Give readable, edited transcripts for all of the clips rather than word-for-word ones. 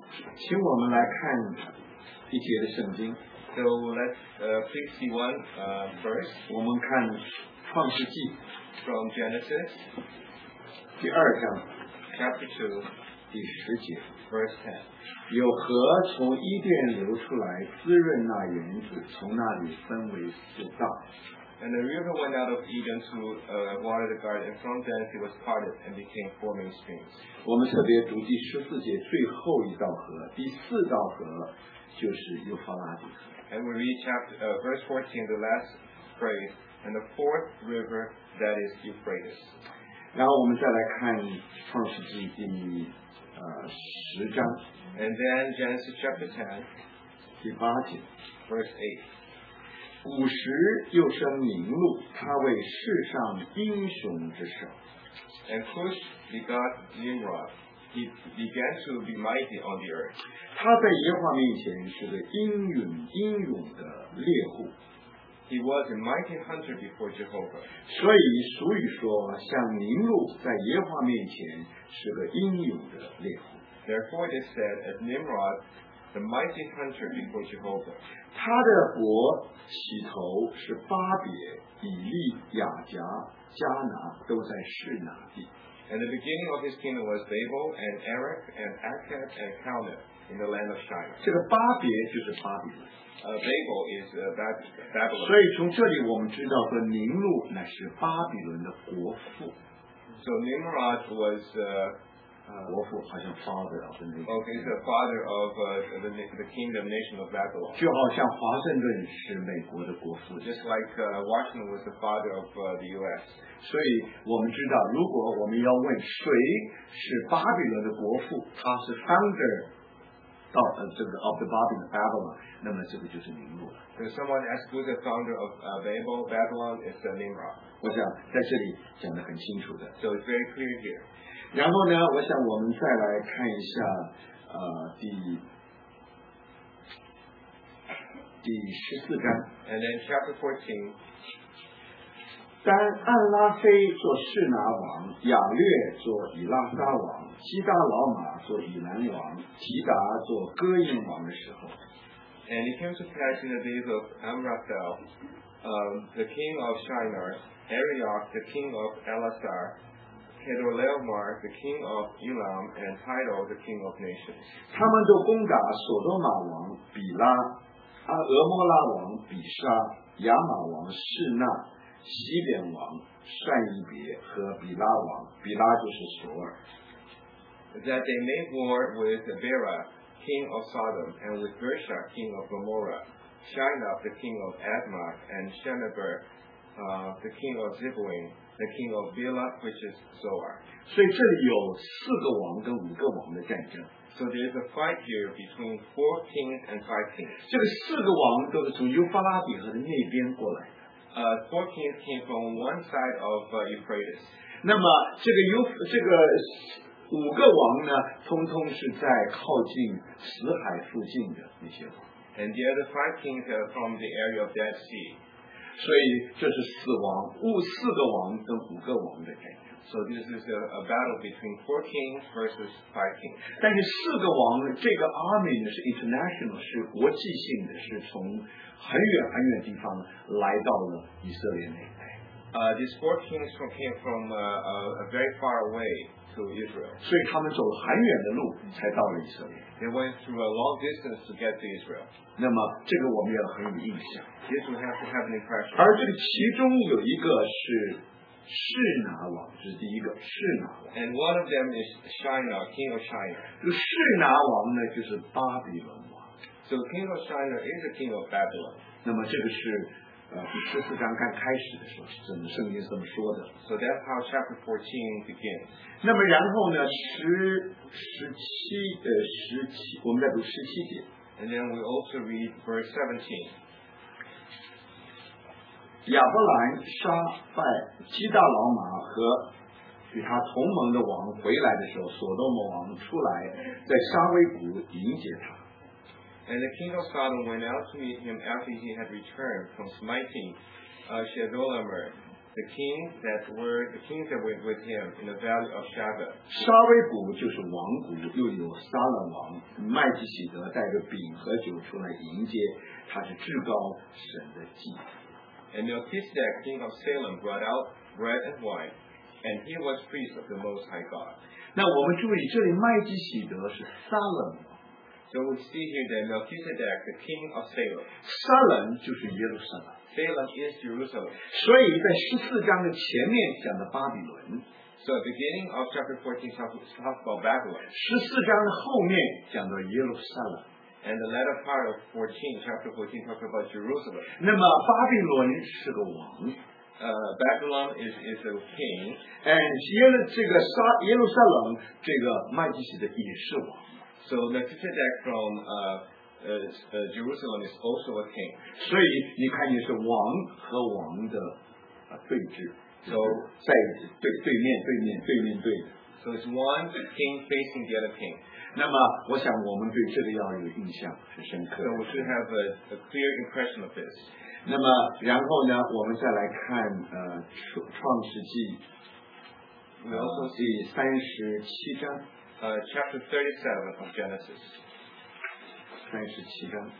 请我们来看一节的圣经。 So let's please see one verse. 我们看创世纪 from Genesis 第2章 chapter 2 第10节 verse 10. 有河从伊甸流出来，滋润那园子，从那里分为4道。 And the river went out of Eden to water the garden, and from thence it was parted and became 4 main streams. 我们特别读第14节最后一道河，第4道河就是幼发拉底河。 And we read verse 14, the last phrase, and the 4th river, that is Euphrates. 然后我们再来看创世纪第10章 And then Genesis chapter 10, 第8节 verse 8. 古时又生宁录，他为世上英雄之首。 And Cush begot Nimrod. He began to be mighty on the earth. 他在耶和华面前是个英勇的猎户。 He was a mighty hunter before Jehovah. 所以俗语说，像宁录在耶和华面前是个英勇的猎户。 Therefore it is said, as Nimrod, the mighty hunter before Jehovah. 他的国起头是巴别、以利、雅迦、迦拿，都在示拿地。 And the beginning of his kingdom was Babel and Erech and Akkad and Calneh in the land of Shinar. 这个巴别就是巴比伦。 Babel is Babylon. 所以从这里我们知道说，宁录乃是巴比伦的国父。 So Nimrod was 国父好像 father of the nation。 okay, he's the father of the kingdom nation of Babylon. 就好像华盛顿是美国的国父。 Just like Washington was the father of the U.S. 所以我们知道，如果我们要问谁是巴比伦的国父，他是 founder 到这个 of the Babylon， 那么这个就是宁录了。 So someone asks who's the founder of Babylon, it's Nimrod. 我想在这里讲得很清楚的。 So it's very clear here. 然后呢，我想我们再来看一下第14章。 And then chapter 14. 但暗拉菲做示拿王，亚略做以拉撒王，基达老马做以兰王，提达做哥印王的时候。 And it came to pass in the days of Amraphel, the king of Shinar, Arioch, the king of Elasar, Kedorlaomer, the king of Elam, and Tidal, the king of nations. 他们都攻打所多玛王比拉、俄摩拉王比沙、亚玛王示那、西连王善一别和比拉王，比拉就是索尔。 That they made war with Bera, king of Sodom, and with Bersha, king of Gomorrah, Shinar, the king of Admah, and Shemeber, the king of Zeboim, the king of Bela, which is Zoar. 所以这里有4个王跟5个王的战争。 So there is a fight here between 4 kings and 5 kings. 这个4个王都是从幼发拉底河的那边过来的。 4 kings came from one side of Euphrates. 那么这个5个王呢，通通是在靠近死海附近的那些王。 And the other 5 kings are from the area of Dead Sea. 所以这是4个王跟5个王的战争。 So this is a battle between 4 kings versus 5 kings. 但是4个王这个 army 呢是 international， 是国际性的，是从很远地方来到了以色列那一带。 These 4 kings came from a very far away to Israel. 所以他们走了很远的路才到了以色列。 They went through a long distance to get to Israel. 那么这个我们也很有印象。 This we have to have an impression. 而这个其中有一个是示拿王，这是第一个示拿王。 And one of them is Shinar, king of Shinar. 这个示拿王呢，就是巴比伦王。 So the king of Shinar is the king of Babylon. 那么这个是第14章刚开始的时候，是圣经是这么说的。 So that's how chapter 14 begins. 那么然后呢，我们再读17节。 And then we also read verse 17. 亚伯兰杀败基大老马和与他同盟的王回来的时候，所多玛王出来，在沙威谷迎接他。 And the king of Sodom went out to meet him after he had returned from smiting Chedorlaomer. the kings that went with him in the valley of Shaveh. 沙威谷就是王谷，又有撒冷王。麦基洗德带着饼和酒出来迎接，他是至高神的祭司。 And Melchizedek, king of Salem, brought out bread and wine, and he was priest of the Most High God. 那我们注意，这里麦基洗德是撒冷王。 So we see here that Melchizedek, the king of Salem. 撒冷就是耶路撒冷。 Salem is Jerusalem. 所以在14章的前面讲的巴比伦。 So at the beginning of chapter 14 talks about Babylon. 14章的后面讲到耶路撒冷。 And the latter part of chapter 14 talks about Jerusalem. 那么巴比伦是个王。 Babylon is a king. And 耶路撒冷这个麦基洗德也是王。 So Melchizedek from Jerusalem is also a king. 所以你看见是王和王的对峙。 So 在对面对。 So it's one king facing the other king. 那么我想我们对这个要有印象是深刻的。 So we should have a clear impression of this. 那么然后呢，我们再来看创世纪第37章。 Chapter 37 of Genesis. 37章。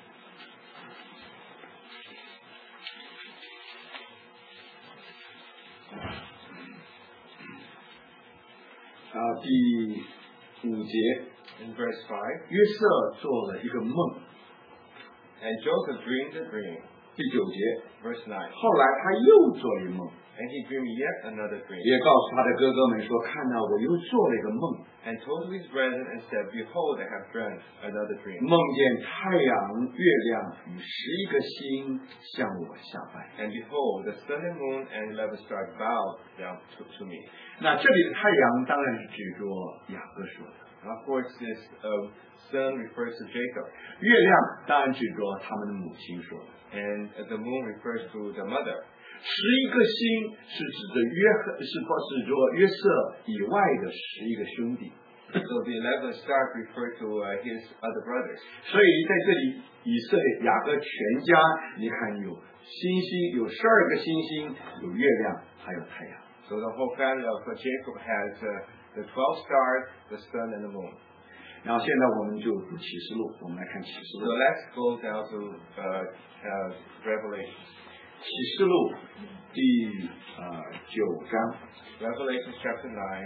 第5节。 In verse 5. 约瑟做了一个梦。 And Joseph dreamed a dream. 第9节。 Verse 9. 后来他又做了一个梦。 And he dreamed yet another dream. 也告诉他的哥哥们说，看到我又做了一个梦。 And told his brethren and said, Behold, I have dreamt another dream. 梦见太阳、月亮与11个星向我下拜。 And behold, the sun and moon and 11 stars bowed down to me. 那这里的太阳当然是指着雅各说的。 Of course, this sun refers to Jacob. 月亮当然指着他们的母亲说的。 And the moon refers to the mother. 11个星是指着约瑟以外的11个兄弟。 So the 11 stars refer to his other brothers. 所以在这里，以色列雅各全家，你看有星星，有12个星星，有月亮，还有太阳。 So the whole family of Jacob has the 12 stars, the sun, and the moon. 然后现在我们就读启示录，我们来看启示 So 录。 let's go down to Revelation. 启示录第9章。 Revelation chapter 9.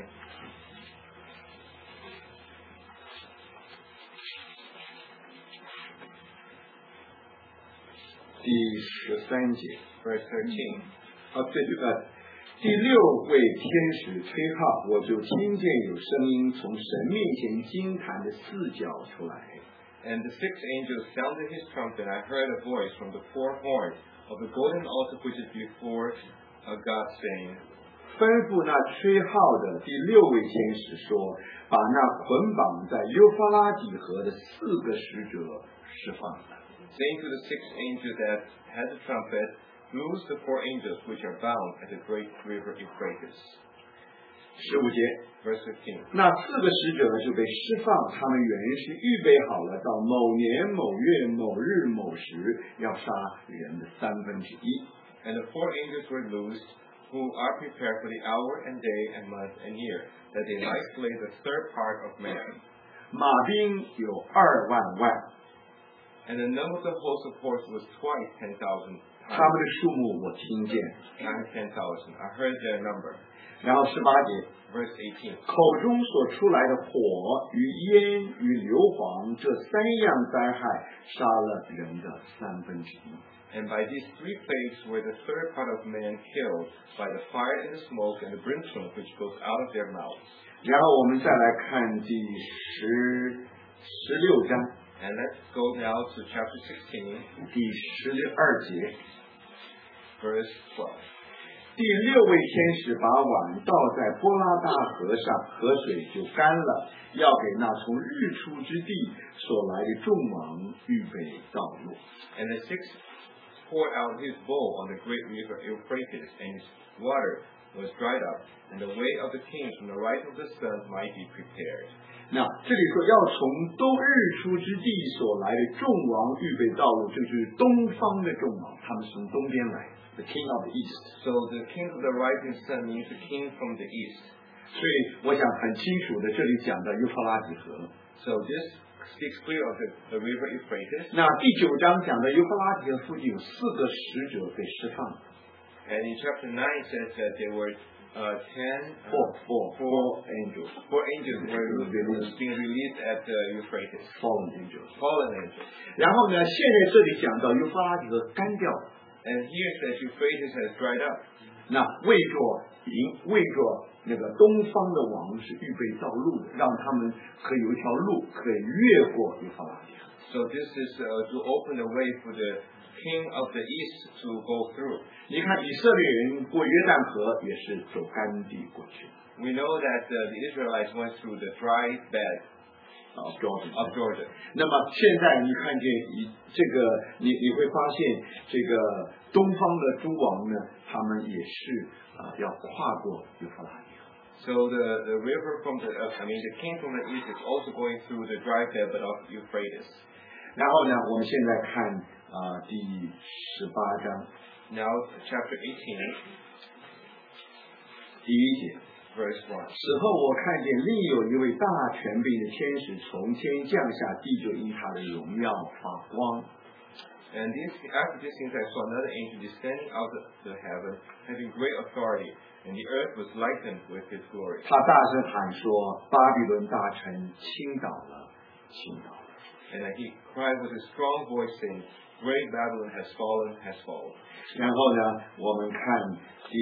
第13节。 Verse 13. 第6位天使吹号，我就听见有声音从神面前金坛的4角出来。 And the sixth angel sounded his trumpet, and I heard a voice from the four horns of the golden altar which is before God, saying, 吩咐那吹号的第6位天使说，把那捆绑在幼发拉底河的4个使者释放了。 saying to the sixth angel that had the trumpet, Loose the four angels which are bound at the great river Euphrates. 15节。 Verse 15. 那4个使者就被释放，他们原是预备好了，到某年某月某日某时要杀人的1/3。 And the four angels were loosed, who are prepared for the hour and day and month and year, that they might slay the third part of man. 马兵有2万万， And the number of the host of horse was twice 10,000. 他们的数目我听见。 Times 10,000. I heard their number. 然后18节。 Verse 18. 口中所出来的火与烟与硫磺，这3样灾害杀了人的1/3。 And by these three plagues were the third part of man killed by the fire and the smoke and the brimstone which goes out of their mouths. 然后我们再来看第16章。 And let's go now to chapter 16. 第12节。 Verse 12. 第6位天使把碗倒在波拉大河上，河水就干了，要给那从日出之地所来的众王预备道路。 And the sixth poured out his bowl on the great river Euphrates, and its water was dried up, and the way of the kings from the right of the sun might be prepared. 那这里说要从东日出之地所来的众王预备道路，这就是东方的众王，他们是从东边来的。 the king of the east. So the king of the rising sun means the king from the east. 所以我想很清楚的，这里讲到幼发拉底河。 So this speaks clear of the river Euphrates. 那第9章讲的幼发拉底河附近有4个使者被释放。 And in chapter 9 it says that there were four angels. 4 angels were being released at the Euphrates. Fallen angels. Fallen angels. 然后呢，现在这里讲到幼发拉底河干掉了。 And here it says Euphrates has dried up. 那为着那个东方的王是预备道路的，让他们可以有一条路可以越过幼发拉底河。 So this is to open the way for the king of the east to go through. 你看以色列人过约旦河也是走干地过去。 We know that the Israelites went through the dry bed of Jordan. 那么现在你看见这个，你会发现这个东方的诸王呢，他们也是要跨过幼发拉底河。 So the river from the king from the east is also going through the dry bed of Euphrates. 然后呢，我们现在看第18章。 Now chapter 18. 第1节。 Verse 1. 此后我看见另有一位大权柄的天使从天降下，地就因他的荣耀发光。 And after these things I saw another angel descending out of the heaven, having great authority, and the earth was lightened with his glory. 他大声喊说：巴比伦大城倾倒了，倾倒了。 And he cried with a strong voice, saying, Great Babylon has fallen, has fallen. 然后呢，我们看第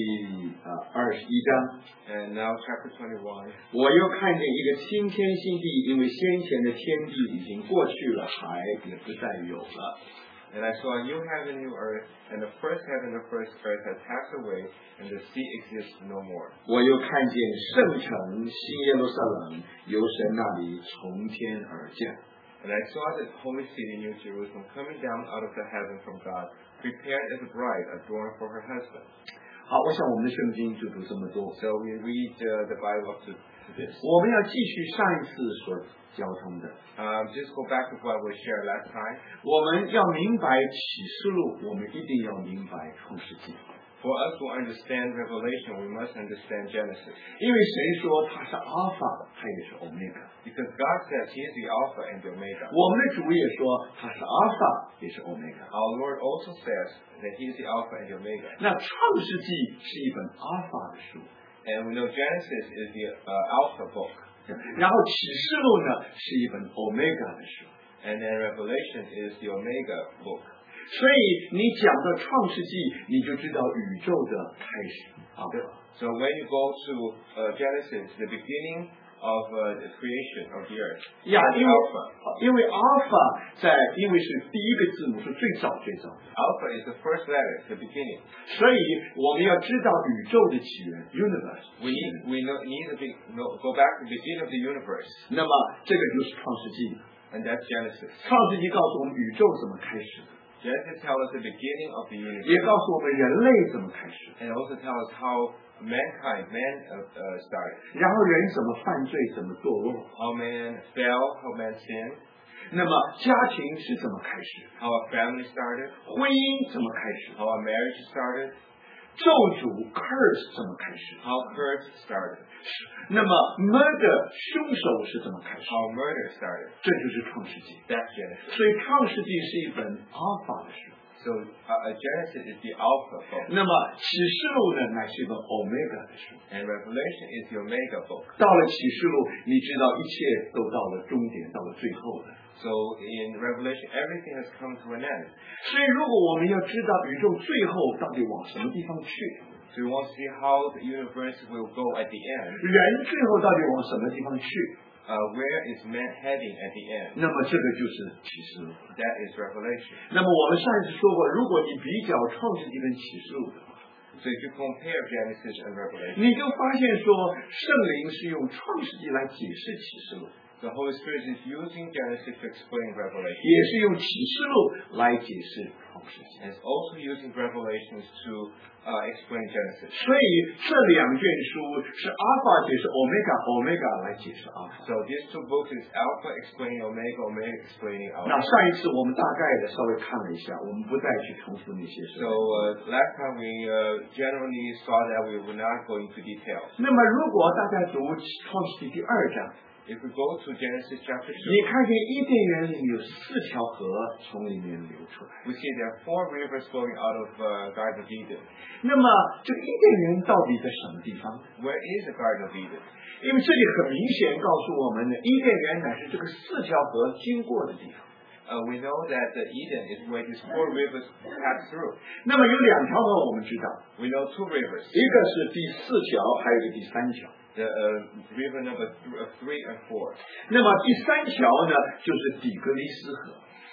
21章。 And now chapter 21. 我又看见一个新天新地，因为先前的天地已经过去了，海也不再有了。 And I saw a new heaven, new earth, and the first heaven, the first earth has passed away, and the sea exists no more. 我又看见圣城新耶路撒冷由神那里从天而降。 And I saw the holy city, New Jerusalem, coming down out of the heaven from God, prepared as a bride adorned for her husband. 好，我想我们的圣经就读这么多。 So we read the Bible up to this. 我们要继续上一次所交通的。 Just go back to what we shared last time. 我们要明白启示录，我们一定要明白创世纪。 For us to understand Revelation, we must understand Genesis. 因为神说他是 Alpha， 他也是 Omega。 Because God says He is the Alpha and the Omega. 我们的主也说他是 Alpha， 也是 Omega。 Our Lord also says that He is the Alpha and the Omega. 那创世纪是一本 Alpha 的书， And we know Genesis is the Alpha book. 然后启示录呢是一本 Omega 的书。 And then Revelation is the Omega book. 所以你讲到创世纪，你就知道宇宙的开始。 So when you go to Genesis, the beginning of the creation of the earth. 因为 Alpha 因为是第一个字母，是最早的。 Alpha is the first letter, the beginning. 所以我们要知道宇宙的起源 ，universe。 We need to go back to the beginning of the universe. 那么这个就是创世纪。 And that's Genesis. 创世纪告诉我们宇宙怎么开始的。 Genesis tells us the beginning of the universe. 也告诉我们人类怎么开始。 And also tells us how man started. 然后人怎么犯罪，怎么堕落。 How man fell, how man sinned. 那么家庭是怎么开始 How a family started. 婚姻怎么开始 How a marriage started. 咒诅 curse 怎么开始 How curse started. 那么 murder 凶手是怎么开始 How murder started. 这就是创世纪。 That's Genesis. 所以创世纪是一本 Alpha 的书。 So Genesis is the Alpha book. 那么启示录呢，乃是一本 Omega 的书。 And Revelation is the Omega book. 到了启示录，你知道一切都到了终点，到了最后的。 So in Revelation, everything has come to an end. 所以如果我们要知道宇宙最后到底往什么地方去， So we want to see how the universe will go at the end. 人最后到底往什么地方去？ Where is man heading at the end? 那么这个就是启示录。 That is Revelation. 那么我们上一次说过，如果你比较创世纪跟启示录的话， So if you compare Genesis and Revelation, 你就发现说，圣灵是用创世纪来解释启示录， the Holy Spirit is using Genesis to explain Revelation. 也是用启示录来解释创世纪。 And it's also using Revelations to explain Genesis. 所以这两卷书是阿法解释欧米伽，欧米伽来解释阿法。 So these two books is Alpha explaining Omega, Omega explaining 那 Alpha. 上一次我们大概的稍微看了一下，我们不再去重复那些事。 So last time we generally saw that we were not going into details. 那么如果大家读创世纪第2章， If we go to Genesis chapter 2, 你看见伊甸园里有4条河从里面流出来。 we see there are 4 rivers flowing out of Garden of Eden. 那么这个伊甸园到底在什么地方？ Where is the Garden of Eden? 因为这里很明显告诉我们呢，伊甸园乃是这个4条河经过的地方。 We know that Eden is where these 4 rivers pass through. 那么有2条河我们知道， We know 2 rivers. 一个是第4条，还有一个第3条。 The river number 3 and 4. 那么第3条呢，就是底格里斯河。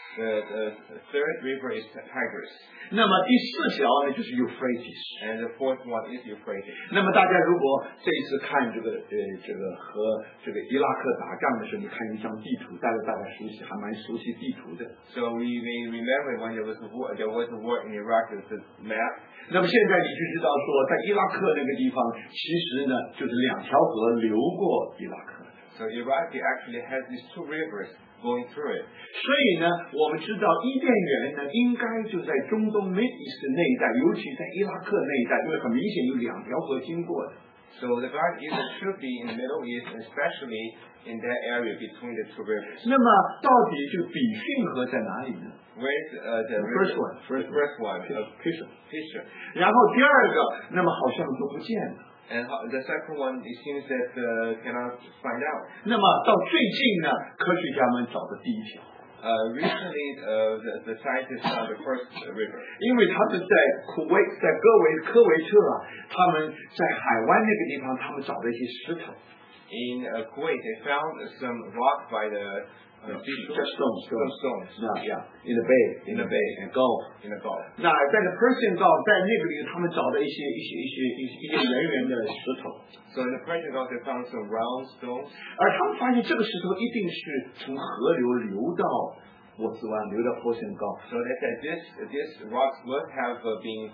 The third river is Tigris. 那么第4条呢，就是 Euphrates。 And the fourth one is Euphrates. 那么大家如果这一次看这个和这个伊拉克打仗的时候，你看一张地图，大家熟悉，还蛮熟悉地图的。 So we may remember when there was a war in Iraq, there was a map. 那么现在你就知道说，在伊拉克那个地方，其实呢就是2条河流过伊拉克。 So Iraq actually has these 2 rivers going through it. 所以呢，我们知道伊甸园呢，应该就在中东 Mid East 那一带，尤其在伊拉克那一带，因为很明显有2条河经过的。 So the Garden of Eden should be in the Middle East, especially in that area between the 2 rivers. 那么到底这个比逊河在哪里呢 Where's the First river? one, first The first one, Pishon. Fisher. 然后第二个，那么好像都不见了。 And the second one, it seems that cannot find out. 那么到最近呢，科学家们找的第1条， Recently, the scientists found the first river. 因为他们在在科维特啊，他们在海湾那个地方，他们找了一些石头。 In Kuwait, they found some rock by the seashore. Just stones. Some stones. Yeah, in the bay, In the bay. and Gulf. In the Gulf. 那在那 Persian Gulf，在那个里，他们找了一些圆圆的石头， So in the Persian Gulf, they found some round stones. 而他们发现这个石头一定是从河流流到波斯湾，流到 Persian Gulf。 So they said this rocks must have been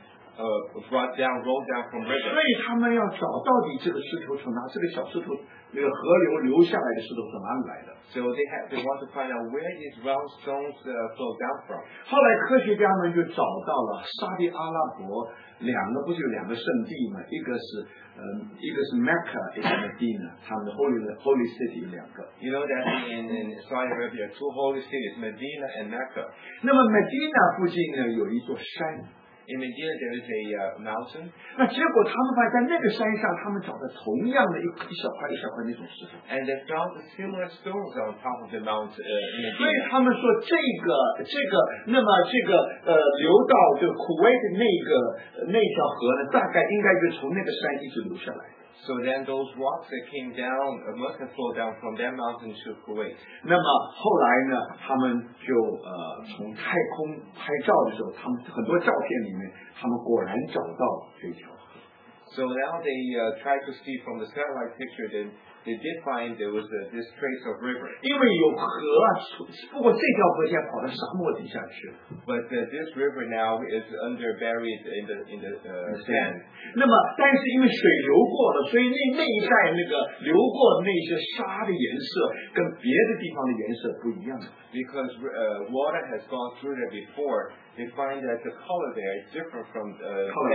rolled down from 所 river. 以他们要找到底这个石头从哪，这个小石头，那个河流流下来的石头从哪里来的？ So they want to find out where these round stones flow down from. 后来科学家们就找到了沙地阿拉伯不是有2个圣地吗？一个是 Mecca， 一个是 Medina， 他们的 Holy City 有2个。 You know that in Saudi Arabia, 2 holy cities, Medina and Mecca. 那么 Medina 附近呢有一座山。 In Medina, there is a mountain. 那结果他们发现在那个山上，他们找到同样的一小块那种石头。 And they found similar stones on top of the mountain in 所以 Medina. 他们说那么流到这个 Kuwait 那条河呢，大概应该就从那个山一直流下来。 So then those rocks that came down must have flowed down from that mountain to Kuwait. 那么后来呢，他们就从太空拍照的时候，他们很多照片里面，他们果然找到这条河。 So now they tried to see from the satellite picture, then they did find there was this trace of river. 因为有河啊，不过这条河现在跑到沙漠底下去了。 But this river now is buried in the sand. 那么，但是因为水流过了，所以那一带那个流过那些沙的颜色跟别的地方的颜色不一样。 Because water has gone through there before, they find that the color there is different from the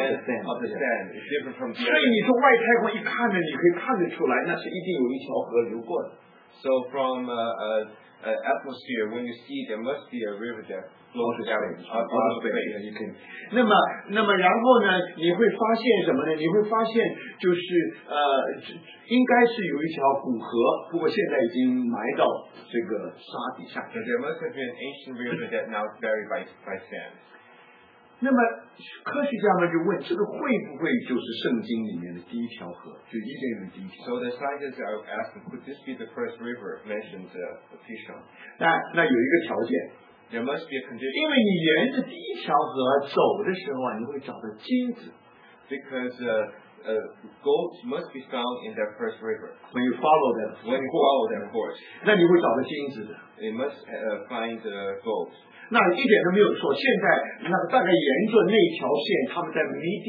sand. It's different from the 所以你从外太空一看呢，你可以看得出来，那是一定有一条河流过的。 So from atmosphere, when you see there must be a river that flows down out of space. 那么然后呢，你会发现什么呢？你会发现就是应该是有一条古河，不过现在已经埋到这个沙底下。 So there must have been an ancient river that now is buried by sand. 那么科学家们就问，这个会不会就是圣经里面的第1条河，就伊甸园第1条？ So the scientists are asking, could this be the first river mentioned, Pishon? 那有一个条件， There must be a 因 condition 为你沿着第1条河走的时候啊，你会找到金子。 because gold must be found in that first river. When you follow that When you follow that course, 那你会找到金子的。 they must find gold. 那一点都没有错。现在那个大概沿着那条线，他们在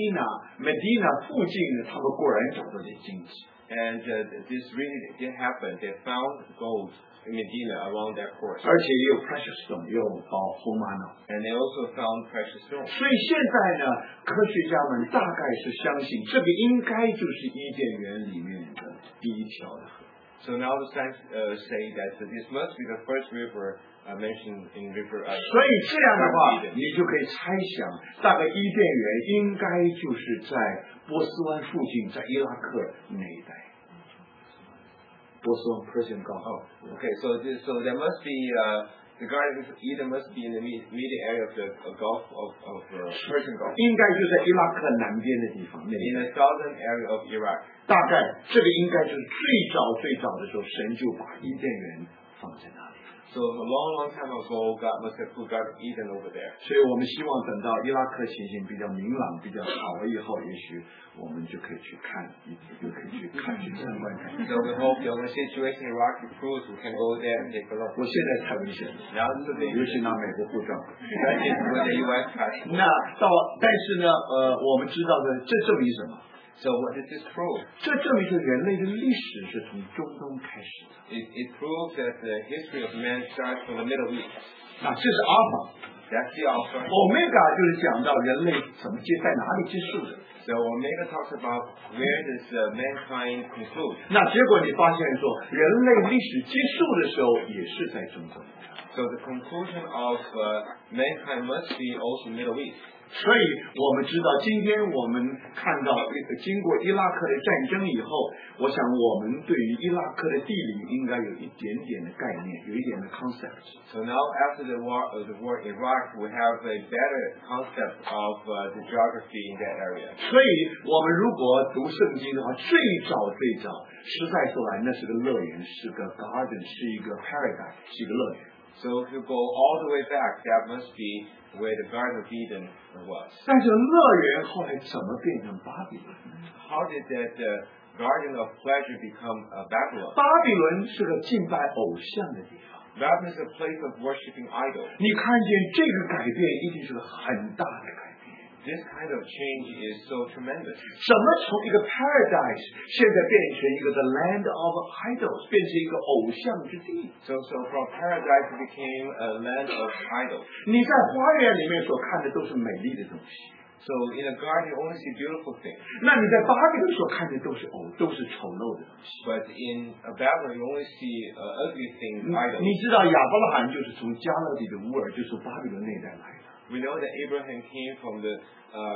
Medina 附近呢，他们果然找到这金子。 And this really did happen. They found gold in Medina along that course. 而且也有 precious stone， 也有红玛瑙。 And they also found precious stones. 所以现在呢，科学家们大概是相信这个应该就是伊甸园里面的第一条的河。 So now the science say that this must be the first river mentioned in river. 所以这样的话，你就可以猜想，大概伊甸园应该就是在波斯湾附近，在伊拉克那一带。波斯湾 Persian Gulf。 Okay, so there must be the Garden of Eden must be in the immediate area of the Gulf of Persian Gulf. 应该就在伊拉克南边的地方，那 In the southern area of Iraq. 大概这个应该就是最早的时候，神就把伊甸园放在那里。 So a long time ago, God must have put Garden of Eden over there. 所以我们希望等到伊拉克情形比较明朗、比较好了以后，也许我们就可以去看，就可以去参观看。 So we hope when the situation in Iraq improves, we can go there and take a look. 我现在太危险了，尤其拿美国护照。 That is with the U.S. passport. 但是呢，我们知道的，这证明什么？ So what does this prove? 这证明是人类的历史是从中东开始的。 It proves that the history of man starts from the Middle East. 这是阿尔法。 That's the Alpha. Omega 就是讲到人类怎么在哪里结束的。 So Omega talks about where does mankind conclude. 结果你发现说，人类历史结束的时候也是在中东。 So the conclusion of mankind must be also Middle East. 所以我们知道，今天我们看到经过伊拉克的战争以后，我想我们对于伊拉克的地理应该有一点点的概念，有一点的 concept. So now after the war in Iraq, we have a better concept of the geography in that area. 所以我们如果读圣经的话，最早，实在说来，那是个乐园，是个 garden， 是一个 paradise， 是一个乐园。 So if you go all the way back, that must be where the Garden of Eden was. 但是乐园后来怎么变成巴比伦 How did that Garden of Pleasure become Babylon? 巴比伦是个敬拜偶像的地方。 Babylon is a place of worshiping idols. 你看见这个改变，一定是个很大的改变。 This kind of change is so tremendous. 怎么从一个 paradise 现在变成一个 the land of idols， 变成一个偶像之地 So from paradise it became a land of idols. 你在花园里面所看的都是美丽的东西 So in a garden you only see beautiful things. 那你在巴比伦所看的都是丑陋的东西 But in Babylon you only see ugly things, idols. 你知道亚伯拉罕就是从加勒底的乌尔，就是巴比伦那一带来的。 We know that Abraham came from the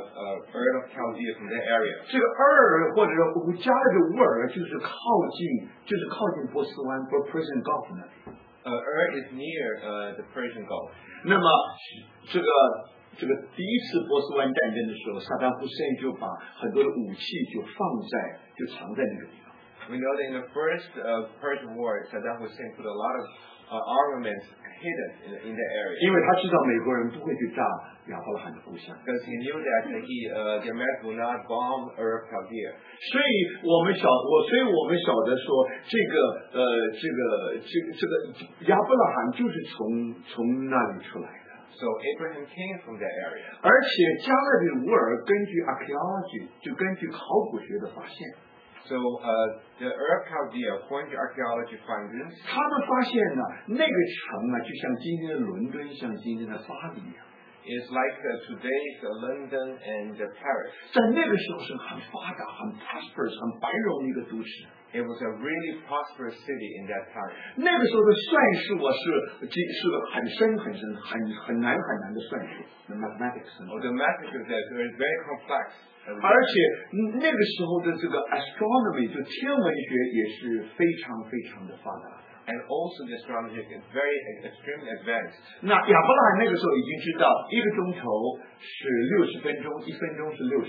Ur of Chaldea, from that area. 这个尔或者加勒底乌尔就是靠近波斯湾 Persian Gulf 那里。 Ur is near the Persian Gulf. 那么这个第一次波斯湾战争的时候，萨达姆胡塞因就把很多的武器就藏在那个地方。 We know that in the first Persian War, Saddam Hussein put a lot of armaments hidden in that area. 因为他知道美国人不会去炸亚伯拉罕的故乡。 Because he knew that the Americans will not bomb Ur of Chaldea. 所以我们晓得说，这个亚伯拉罕就是从那里出来的。 So Abraham came from that area. 而且加勒底乌尔根据 archaeology 就根据考古学的发现。 So the Ur of Chaldea, according to archaeology findings, 他们发现呢，那个城就像今天的伦敦，像今天的巴黎一样。 is like today's London and Paris. 在那个时候是很发达、很 prosperous、很繁荣的一个都市。 It was a really prosperous city in that time. 那个时候的算术是个很深、很难的算术 ，the mathematics。 The mathematics is very complex. 而且那个时候的这个 astronomy 就天文学也是非常的发达的。 And also the astronomy is very extremely advanced. 那亚伯拉罕那个时候已经知道1个钟头是60分钟，1分钟是60秒。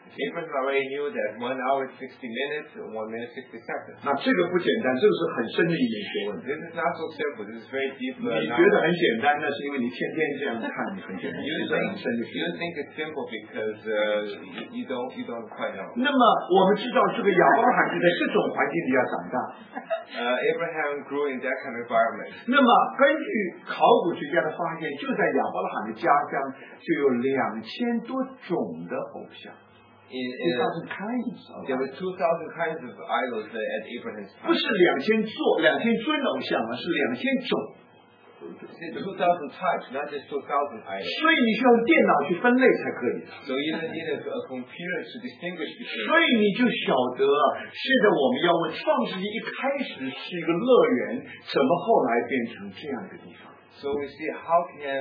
Abraham already knew that 1 hour 60 minutes, 1 minute 60 seconds. 那这个不简单，这个是很深的一门学问。 This is not so simple. This is very deep. 你觉得很简单，那是因为你天天这样看，你很简单。这是很深的学 You 问。 think it's simple because you don't quite know. 那么我们知道，这个亚伯拉罕就在这种环境里要长大。 Abraham grew in that kind of environment. 那么根据考古学家的发现，就在亚伯拉罕的家乡就有2000多种的偶像。2000 kinds of. There were 2,000 kinds of idols at Abraham's 不 time. 是2000尊偶像啊，是2000种。 It's 2,000 types, not just 2,000 idols. 所以你需要用电脑去分类才可以的。 So you need a computer to distinguish 所 between. 以你就晓得，现在我们要问创世纪一开始是一个乐园，怎么后来变成这样一个地方？ So we see how can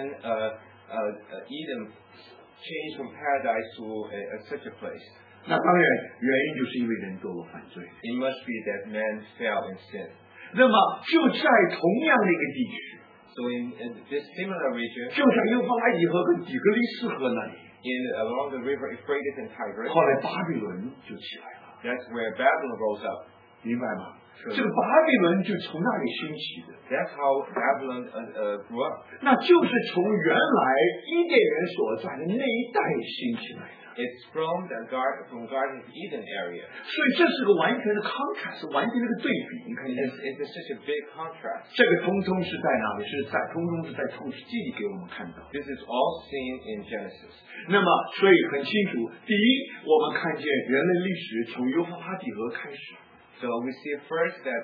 Eden change from paradise to such a place. 那当然，原因就是因为人堕落犯罪。 It must be that man fell in sin. 那么就在同样的一个地区， So in this similar region, 就在幼发拉底河跟底格里斯河那里， along the river Euphrates and Tigris, 后来巴比伦就起来了， that's where Babylon rose up. 明白吗？ 是这个巴比伦就从那里兴起的， That's how Babylon grew up. 那就是从原来伊甸园所在的那一带兴起来的。 It's from Garden of Eden area. 所以这是个完全的 contrast， 完全的一个对比。你看见 It's such a big contrast. 这个通通是在哪里？通通是在创世纪里给我们看到。 This is all seen in Genesis. 那么，所以很清楚，第一，我们看见人类历史从幼发拉底河开始。 So we see first that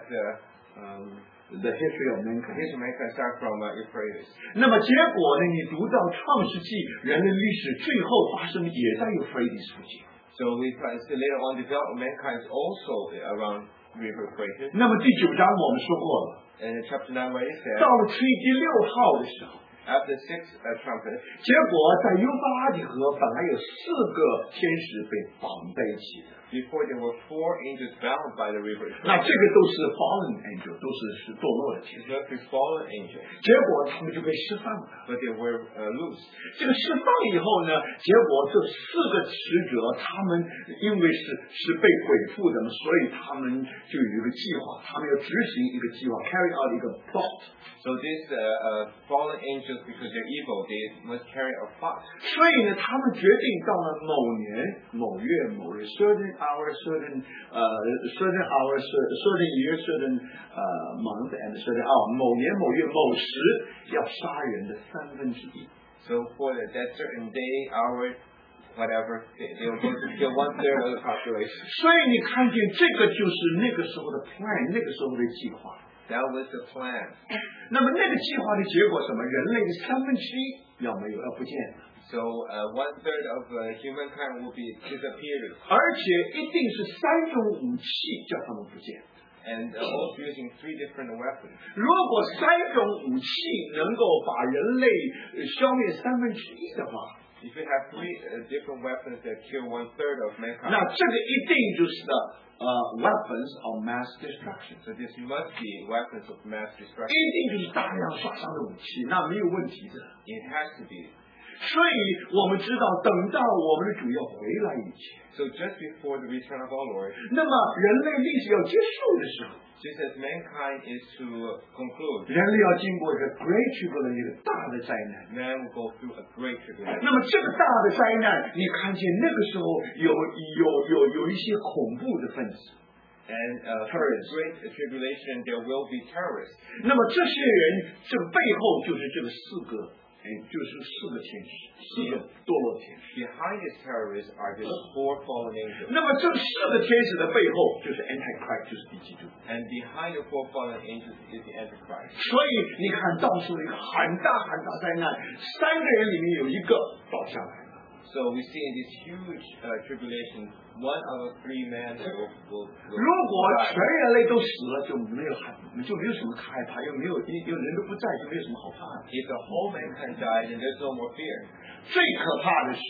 The history of mankind. history mankind start from Euphrates. 那么结果呢？你读到创世纪，人类历史最后发生也在Euphrates附近。 So we see later on developed mankind is also around River Euphrates. 那么第9章我们说过了， And in chapter 9 where it 到 says, 了吹第6号的时候， after 6 trumpets, 结果在幼发拉底河本来有4个天使被绑在一起的。 before there were 4 angels bound by the river 那 Euphrates. 这个都是 fallen angel， 都是堕落的天使。 Just with fallen angels. 结果他们就被释放了。 But they were loose. 这个释放以后呢，结果这4个使者，他们因为是被鬼附的嘛，所以他们就有一个计划，他们要执行一个计划 ，carry out 一个 plot。 So these fallen angels, because they're evil, they must carry a plot. 所以呢，他们决定到了某年某月某日 certain hour certain hour certain year certain month and certain hour 某年某月某时要杀人的1/3。 So for that certain day, hour, whatever, they'll go to kill 1/3 of the population. 所以你看见这个就是那个时候的 plan， 那个时候的计划。 That was the plan. 那么那个计划的结果什么？人类的1/3要没有，要不见了， So 1/3 of humankind will be disappeared, 而且一定是3种武器叫他们不见。 and also using 3 different weapons. 如果3种武器能够把人类消灭1/3的话， If you have 3 different weapons that kill 1/3 of 那 mankind, 这个一定就是weapons of mass destruction， so this must be weapons of mass 一 destruction. 定就是大量杀伤的武器，那没有问题的。 It has to be. 所以我们知道，等到我们的主要回来以前， So just before the return of our Lord, 那么人类历史要结束的时候， just as mankind is to conclude, 人类要经过一个 great tribulation， 一个大的灾难。 man will go through a great tribulation. 那么这个大的灾难，你看见那个时候有一些恐怖的分子， And for the great tribulation, there will be terrorists. 那么这些人这个背后就是这个就是4个天使，4个堕落天使。 Behind these terrorists are these 4 fallen angels. 那么这4个天使的背后就是 Antichrist， 就是敌基督。 And behind the 4 fallen angels is the Antichrist. 所以你看，到时候一个很大灾难，3个人里面有一个倒下来了。 So we see in this huge tribulation, 1 out of 3 men will 如果全 die. 人类都死了，就没有什么可害怕，又人都不在，就没有什么好怕的。 If the whole mankind died, then there's no more fear. 最可怕的是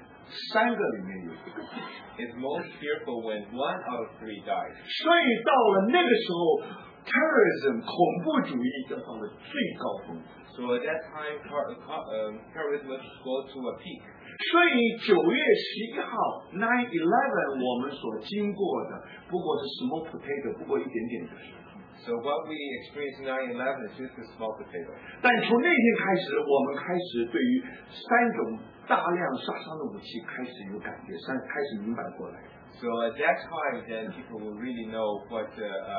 3个里面有一个。 It's most fearful when 1 out of 3 dies. 所以到了那个时候， terrorism 恐怖主义得到了最高峰。 So at that time, terrorism goes to a peak. 所以9月11号 9/11 我们所经过的不过是 small potato， 不过一点点就是。 So what we experienced 9/11 is just a small potato. 但从那天开始，我们开始对于3种大量杀伤的武器开始有感觉，开始明白过来。 So at that time, then people will really know what.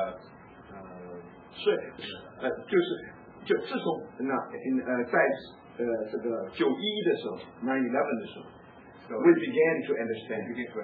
所以就自从在这个911的时候 ，9/11 的时候 ，we began to understand,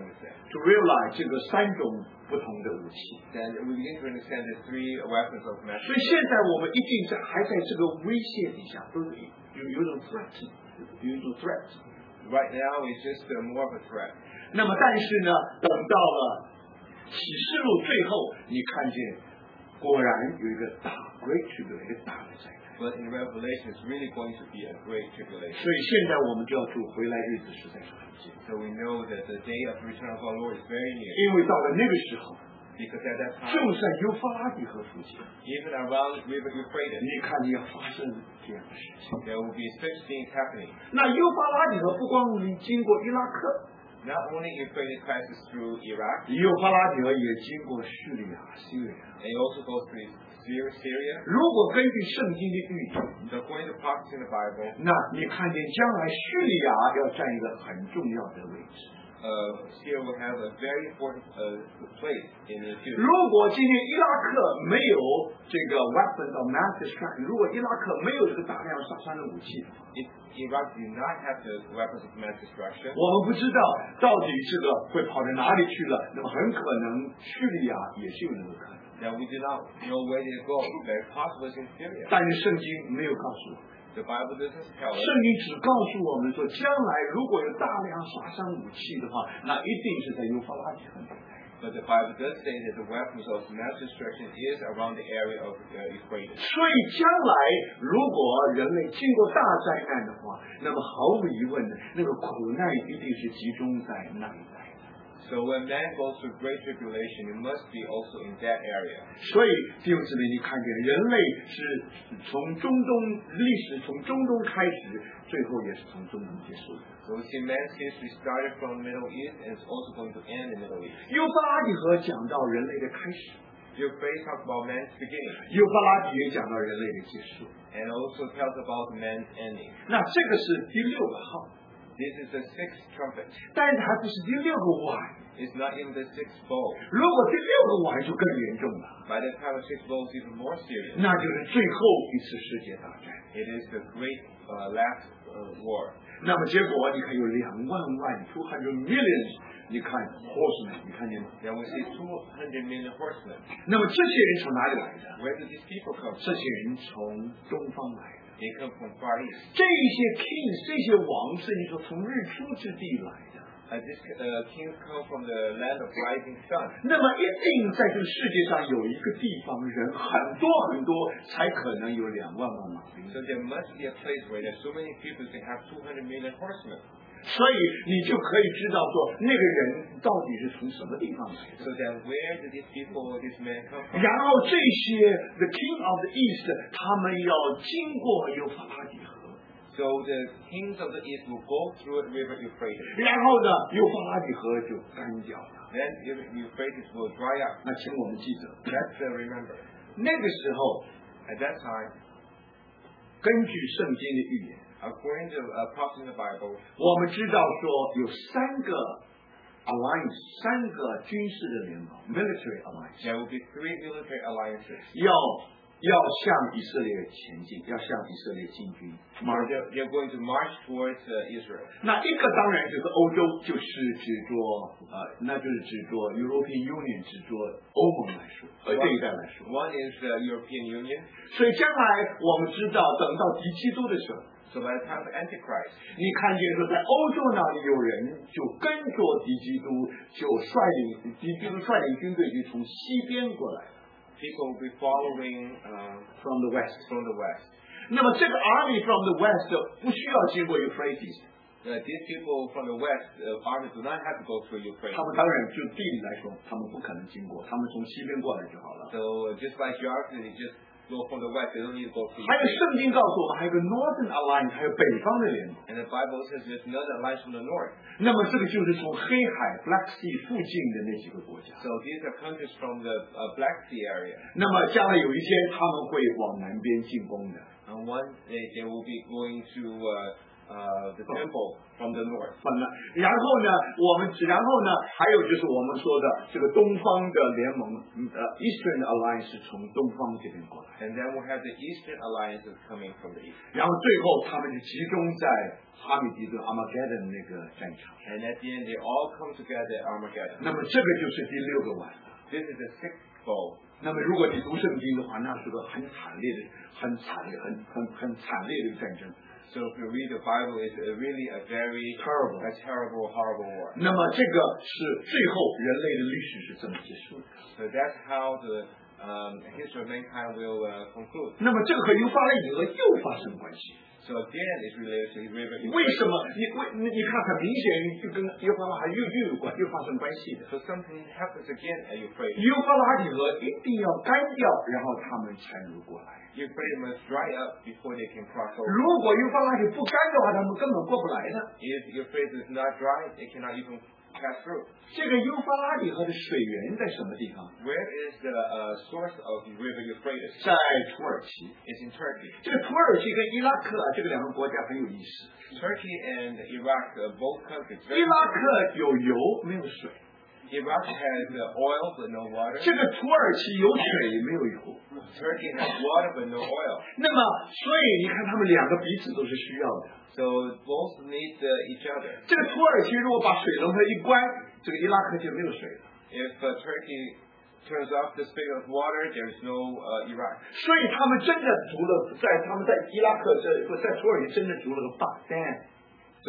to realize 这个3种不同的武器。 Then we begin to understand the 3 weapons of mass. 所以现在我们一定还在这个威胁底下，都是有一种 threat， 有一种 threat。 Right now, it's just more of a threat. 那么，但是呢，等到了启示录最后，你看见果然有一个大 great tribulation， 一个大的灾难。 But in Revelation, it's really going to be a great tribulation. 所以现在我们就要主回来日子实在是很近。 So we know that the day of the return of our Lord is very near. 因为到了那个时候， Because at that 就 time, 在幼发拉底河附近， even around River Euphrates, 你看你要发生这样的事情。 there will be such things happening. 那幼发拉底河不光你经过伊拉克， Not only Euphrates passes through Iraq, 幼发拉底河也经过叙利亚、Syria。 and it also goes through Syria. 如果根据圣经的预言， So according to prophecy in the Bible, 那你看见将来叙利亚要占一个很重要的位置。 Syria will have a very important place in the future. 如果今天伊拉克没有这个 weapons of mass destruction， 如果伊拉克没有这个大量杀伤的武器， If Iraq do not have the weapons of mass destruction, 我们不知道到底这个会跑到哪里去了。那么很可能叙利亚也是有那个可能， then we do not know where they go. Very possible it's in Syria. 但是圣经没有告诉我们。 The Bible doesn't tell us. 圣经只告诉我们说，将来如果有大量杀伤武器的话，那一定是在幼发拉底河那带。 But the Bible does say that the weapons of mass destruction is around the area of Euphrates. 所以将来如果人类经过大灾难的话，那么毫无疑问的，那个苦难一定是集中在那一带。 So when man goes through great tribulation, it must be also in that area. 所以弟兄姊妹，你看见人类是从中东历史从中东开始，最后也是从中东结束的。 So we see man's history started from the Middle East and it's also going to end in the Middle East. 幼发拉底河讲到人类的开始， Euphrates talks about man's beginning 幼发拉底也讲到人类的结束。 and also tells about man's ending. 那这个是第6个号， This is the 6th trumpet. 但是还不是第6个碗。 It's not even the 6th bowl. 如果第6个碗就更严重了， By the time the 6th bowl is even more serious. 那就是最后一次世界大战。 It is the great last war. 那么结果你看有2万200 millions， 你看 horsemen， 你看见吗？ Then we see 200 million horsemen. 那么这些人从哪里来的？ Where do these people come 这 from? 些人从东方来的。 They come from Far East. 这些 kings， 这些王，甚至说从日出之地来的。 These kings come from the land of rising sun. 那么一定在这个世界上有一个地方人很多很多，才可能有2万马兵。 So there must be a place where there's so many people can have 200 million horsemen. 所以你就可以知道说那个人到底是从什么地方来的。 So then where do these people, these men come from? 然后这些 the king of the east， 他们要经过幼发拉底河。 So the kings of the east will go through River Euphrates. 然后呢，幼发拉底河就干掉了。 Then Euphrates will dry up. 那请我们记得， Let's remember. 那个时候 At that time, 根据圣经的预言， according to prophecy in the Bible, 我们知道说有3个 alliance， 3个军事的联盟 military alliance， there will be 3 military alliances. 要向以色列前进，要向以色列进军。 They're going to march towards Israel. 那一个当然就是欧洲，就是指着那就是指着 European Union， 指着欧盟来说，这一代来说。 One is the European Union. 所以将来我们知道，等到敌基督的时候， So by the time of Antichrist, 你看见说在欧洲那里有人就跟着敌基督，就敌基督率领军队就从西边过来。 people will be following from the west. from the west. 那么这个 army from the west 不需要经过 Euphrates， these people from the west army do not have to go through Euphrates. 他们当然就地理来说，他们不可能经过，他们从西边过来就好了。 So just like geography, they just go from the west. They don't need to go through. 还有圣经告诉我们，还有个 Northern Alliance， 还有北方的联盟。 And the Bible says there's another alliance from the north. 那么这个就是从黑海 Black Sea 附近的那几个国家。 So these are countries from the Black Sea area. 那么将来有一天他们会往南边进攻的。 And one day they will be going to the temple from the north. 然后呢，还有就是我们说的这个东方的联盟，Eastern Alliance 是从东方这边过来。 And then we have the Eastern Alliance coming from the east. 然后最后他们就集中在哈米吉顿 Armageddon 那个战场。 And at the end they all come together at Armageddon. 那么这个就是第6个碗了。 This is the sixth bowl. 那么如果你读圣经的话，那是个很惨烈的一个战争。 So if you read the Bible, it's really a very terrible, horrible war. 那么这个是最后人类的历史是这么结束的。 So that's how the history of mankind will conclude. 那么这个和幼发拉底河又发生关系。 So again, it's related to river. 为什么？你看很明显就跟幼发拉又发生关系的。 So something happens again at Euphrates. 幼发拉底河一定要干掉，然后他们才能过来。 Euphrates must dry up before they can cross over. 如果幼发拉底不干的话，他们根本过不来的。 If Euphrates is not dry, they cannot even pass through. 这个幼发拉底河的水源在什么地方？ Where is the source of the river Euphrates? 在土耳其。 It's in Turkey. 这个土耳其跟伊拉克这个两个国家很有意思。 Turkey and Iraq, both countries. 伊拉克有油没有水。 Iraq has oil but no water. 这个土耳其有水没有油。 Turkey has water but no oil. 那么，所以你看，他们两个彼此都是需要的。 So both need each other. 这个土耳其如果把水龙头一关，这个伊拉克就没有水了。 If Turkey turns off the spigot of water, there is no Iraq. 所以他们真的筑了，他们在伊拉克在土耳其真的筑了个大 dam。 So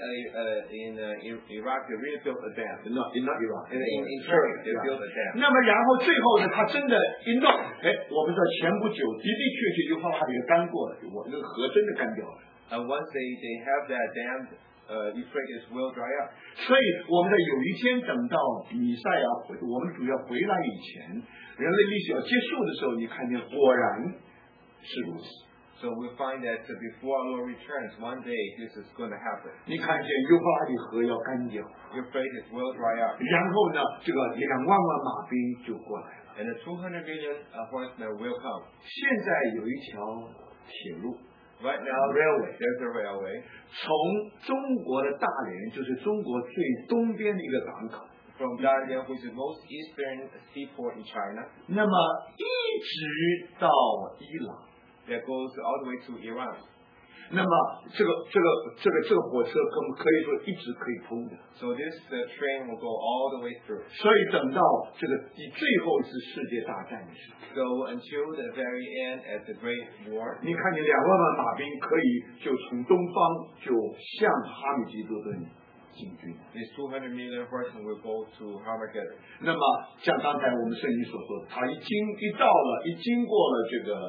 in Iraq, they really built a dam. Not Iraq. In Turkey, they built a dam. 那么然后最后呢，他真的一弄，我们说前不久的确幼发拉底河干过了，我这个河真的干掉了。 And once they have that dam, Euphrates will dry up. 所以我们在有一天等到弥赛亚我们主要回来以前，人类历史要结束的时候，你看见果然是如此。 So we find that before our Lord returns, one day this is going to happen. 你看见幼发拉底河要干掉， Euphrates will dry up. 然后呢，这个2万马兵就过来了。 And the 200 million horsemen will come. 现在有一条铁路。 Right now, there's a railway. 从中国的大连，就是中国最东边的一个港口 From Dalian, which is the most eastern seaport in China, 那么一直到伊朗。 that goes all the way to Iran. 那么这个火车可以说一直可以通的。 So this train will go all the way through. 所以等到这个最后是世界大战的时候， So until the very end, at the Great War, 你看见2万马兵可以就从东方就向哈米吉多顿进军。 these 200 million horsemen will go to Armageddon. 那么像刚才我们圣经所说的，他经过了这个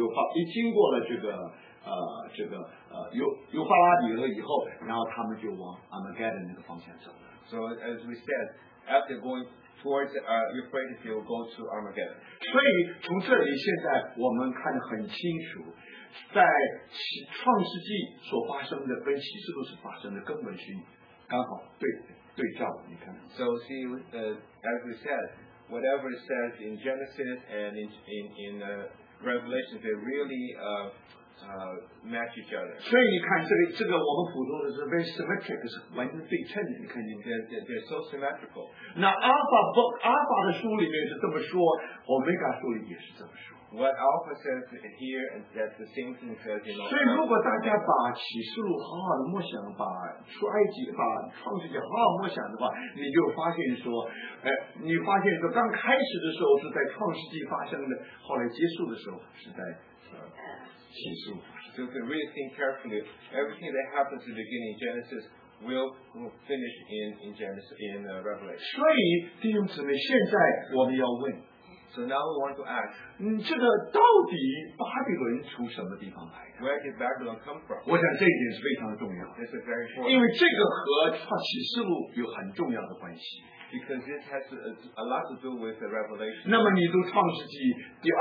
幼发拉底河以后，然后他们就往 Armageddon 那个方向走了。 So as we said, after going towards Euphrates, they will go to Armageddon. 所以从这里现在我们看得很清楚，在创世纪所发生的跟启示录所发生的根本是刚好对照的，你看。 So see, as we said, whatever it says in Genesis and in Revelation, they really match each other. 所以你看这个我们普通的是 very symmetric， 是完全对称的，你看见没？ They're so symmetrical. 那阿法的书里面是这么说，欧米伽书里也是这么说。 What Alpha says here, and that's the same thing says in 所以如果大家把启示录好好的默想，把出埃及、把创世纪好好默想的话，你就发现说，刚开始的时候是在创世纪发生的，后来结束的时候是在启示录。 So if you really think carefully, everything that happens in the beginning in Genesis will finish in Revelation. 所以弟兄姊妹，现在我们要问， So now we want to ask, 这个到底巴比伦从什么地方来的？ where did Babylon come from? 我想这一点是非常的重要， This is very 因 important 为这个和创启示录有很重要的关系。 because this has a lot to do with the Revelation. 那么你读创世纪第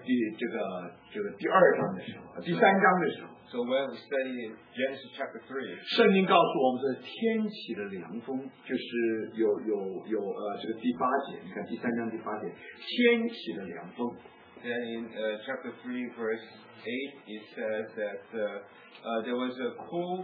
二章的时候，第3章的时候， So when we study Genesis chapter 3, 圣经告诉我们是天起的凉风，就是有这个第8节，你看第3章第8节，天起的凉风。 then in chapter 3 verse 8 it says that there was a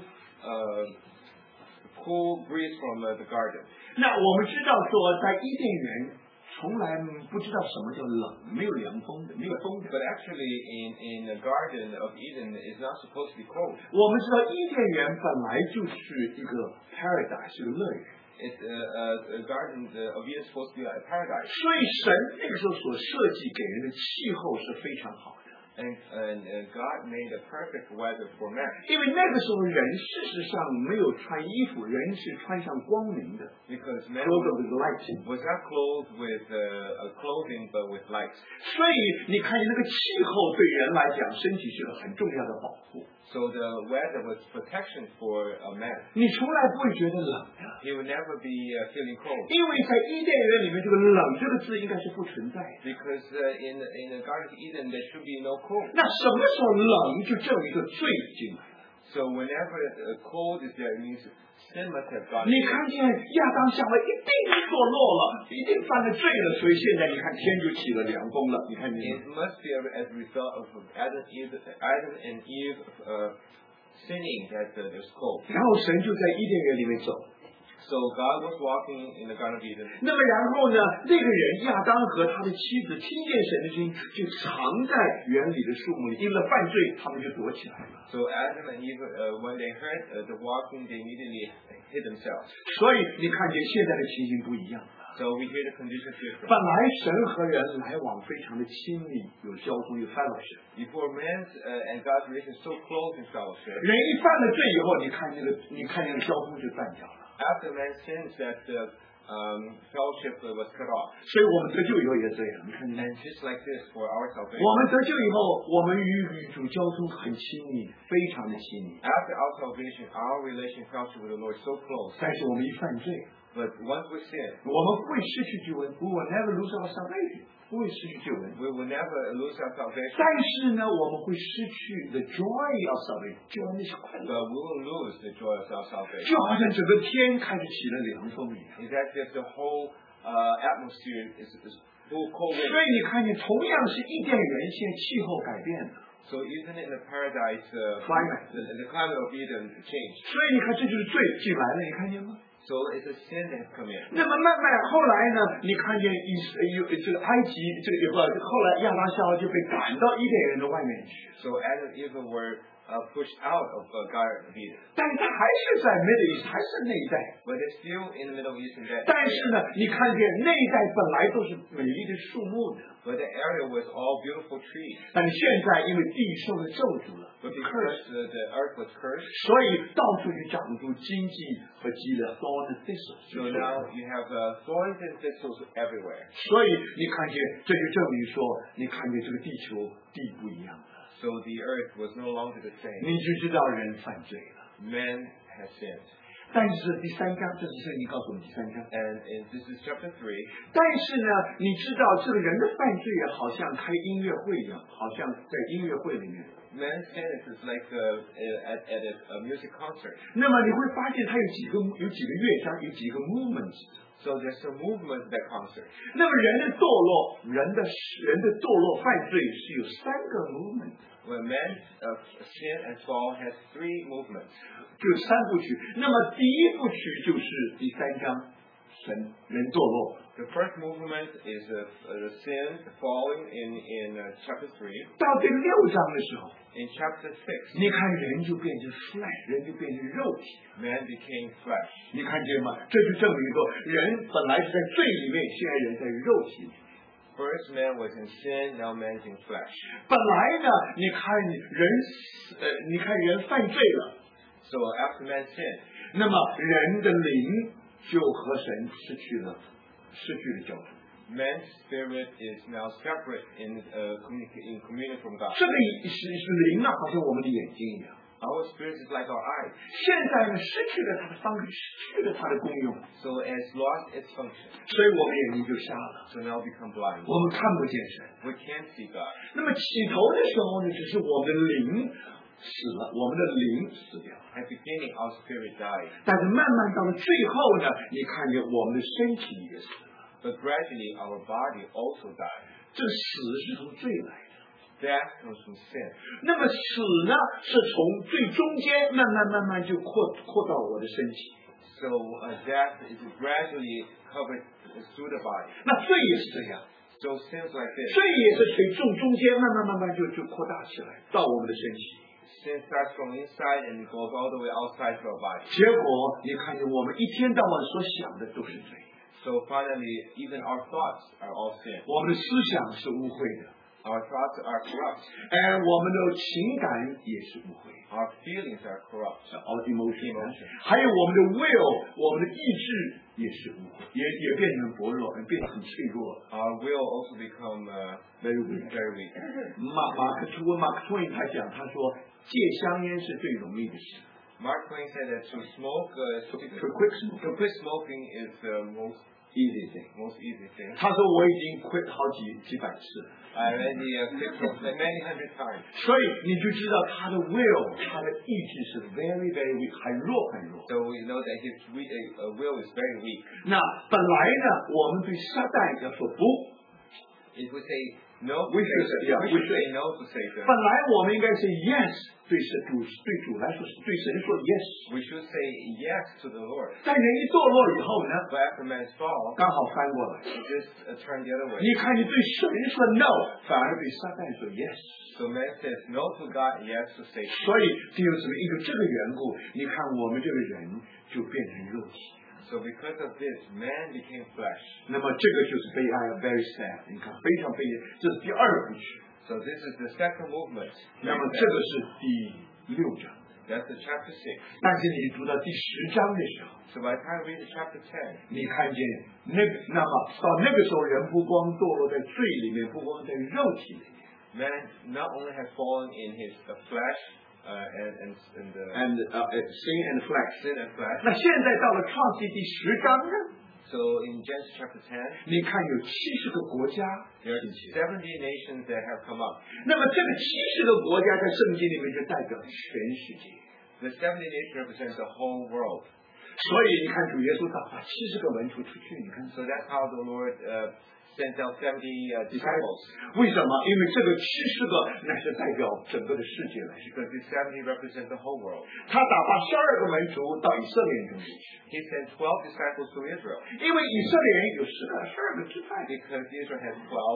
cool breeze from the garden. 那我们知道说，在伊甸园从来不知道什么叫冷，没有凉风的，没有风的。 But actually in the garden of Eden it's not supposed to be cold. 我们知道伊甸园本来就是一个 paradise， 是个乐园。 It's a garden of Eden is supposed to be like a paradise. 所以神那个时候所设计给人的气候是非常好的。 And God made a perfect weather for man. 因为那个时候人事实上没有穿衣服，人是穿上光明的 Because man ，clothed with light。 was not clothed with clothing but with light. 所以你看见那个气候对人来讲，身体是个很重要的保护。 So the weather was protection for a man. 你从来不会觉得冷的， He would never be feeling cold. 因为在伊甸园里面，这个冷这个字应该是不存在的。 Because in the Garden of Eden there should be no cold. 那什么时候冷，就证明一个罪进来了。 So whenever cold is there, it means sin must have gone 你 in. 看见亚当夏娃一定堕落了，一定犯了罪了，所以现在你看天就起了凉风了。你看见 It 吗？ must be as a result of Adam and Eve sinning that there's cold. 然后神就在伊甸园里面走。 So God was walking in the Garden of Eden. 那么然后呢，那个人亚当和他的妻子听见神的声音，就藏在园里的树木里，因为犯罪，他们就躲起来了。 So Adam and Eve, when they heard the walking, they immediately hid themselves. 所以你看见现在的情形不一样了。 So we hear the conditions different. 本来神和人来往非常的亲密，有交通，有 fellowship。 Before man and God's relation so close in fellowship. 人一犯了罪以后，你看那个交通就断掉了。 After man sins, that fellowship was cut off. 所以我们得救以后也这样，你看见没？ And just like this for our 我 salvation. 们得救以后，我们与主交通很亲密，非常的亲密。 After our salvation, our relation fellowship with the Lord is so close. 但是我们一犯罪， But once we sin, 我们会失去救恩。We will never lose our salvation， 不会失去救恩。 we will never lose our salvation. 但是呢，我们会失去 the joy of salvation， 救恩的快乐， But we will lose the joy of our salvation. 就好像整个天开始起了凉风一样。 It's as if the whole atmosphere is full cold 所 wind. 以你看见，同样是伊甸园，现在气候改变了。 So even in the paradise, Climate. the climate of Eden changed. 所以你看，这就是罪进来了，你看见吗？ So it's a sin that has come in. 那么慢慢后来呢？你看见这个埃及后来亚当夏娃就被赶到伊甸园的外面去， So Adam and Eve were pushed out of Garden of Eden. 但是他还是在 Middle East， 还是那一带。 But they're still in the Middle East in that 但是呢，你看见那一带本来都是美丽的树木的， But the area was all beautiful trees. 但是现在因为地受了咒诅了， But because the earth was cursed, 所以到处去长出荆棘和棘的 thorn and thistle。 so now you have thorns and thistles everywhere. 所以你看见，这就证明说，你看见这个地球地不一样了， So the earth was no longer the same. 你就知道人犯罪了。 Man has sinned. 但是第3章，这是圣经告诉我们第3章。 And this is chapter 3. 但是呢，你知道这个人的犯罪也好像开音乐会一样，好像在音乐会里面。 Man's sin is like at a music concert. 那么你会发现它有几个乐章，有几个 movements。 So there's a movement in that concert. 那么人的堕落，人的堕落犯罪是有3个 movement， When man's sin and fall has 3 movements. 就有3部曲。那么第一部曲就是第3章，人堕落。 The first movement is the sin falling in chapter 3. 到第6章的时候， In chapter 6, 你看人就变成 flesh， 人就变成肉体。 man became flesh. 你看见吗？这就证明说，人本来是在罪里面，现在人在肉体里。 First man was in sin, now man is in flesh. 本来呢，你看人犯罪了， So after man sinned, 那么人的灵就和神失去了交通。 man's spirit is now separate in communion from God. 这个是灵啊，好像我们的眼睛一样。 Our spirit is like our eyes. 现在呢，失去了它的方式，失去了它的功用， So it's lost its function. 所以我们眼睛就瞎了， So now become blind. 我们看不见神。 We can't see God. 那么起头的时候呢，只是我们的灵死了，我们的灵死掉了。 At beginning, our spirit died. 但是慢慢到了最后呢，你看见我们的身体也死了。 But gradually, our body also died. 这死是从罪来的。 Death comes from sin. 那么死呢，是从最中间慢慢就扩到我的身体。 So death is gradually covered through the body. 那罪也是这样， So sins like this. 罪也是从中间慢慢就扩大起来，到我们的身体。 Sin starts from inside and goes all the way outside to our body. 结果你看见我们一天到晚所想的都是罪， So finally, even our thoughts are all sin. 我们的思想是污秽的， Our thoughts are corrupt. 我们的情感也是污秽。 Our feelings are corrupt. Our emotion， Emotion 还有我们的 will， 我们的意志也是污秽，也变成薄弱，变得很脆弱。 Our will also become Very weak。 very weak. 马克吐温他讲，他说戒香烟是最容易的事。 Mark Twain said that to smoke, To quit smoking to quit smoking is the most easy thing。 easy thing. 他说我已经 quit 好几百次了。 I already quit smoking many hundred times. 所以你就知道他的 will， 他的意志是 very weak， 很弱。 So we know that his will is very weak. 那本来呢，我们对撒旦要说不， If we say no to We should Satan, say- yeah, we we should say no to Satan. 本来我们应该是 yes， 对主来说，对神说 yes。 We should say yes to the Lord. 但人一堕落以后呢， But after man's fall, 刚好翻过来， just turn the other way. 你看你对神说 no， 反而对撒旦说 yes。 So man says no to God, yes to Satan. 所以弟兄姊妹，因为这个缘故，你看我们这个人就变成肉体。 So because of this, man became flesh. 那么这个就是悲哀 ，very sad。你看，非常悲哀，这是第二部曲。 So this is the second movement. 那么这个是第6章。 That's the chapter 6. 但是你读到第10章的时候， So by the time we read the chapter 10, 你看见那么到那个时候，人不光堕落在罪里面，不光在肉体里面。 man not only has fallen in his flesh and the sin and flesh。 sin and flesh. 那现在到了创世第10章呢？ So in Genesis chapter 10, 你看有70个国家 there are 兴起。 70 nations that have come up. 那么这个70个国家在圣经里面就代表全世界。 The 70 nations represent the whole world. 所以你看主耶稣把70个门徒出去，你看 So that's how the Lord sent out 70 disciples. 为什么？因为这个70个那是代表整个的世界来说。 Because these 70 represent the whole world. 他把12个门徒到以色列中去， He sent 12 disciples to Israel 因为以色列人有12个支派。 because Israel has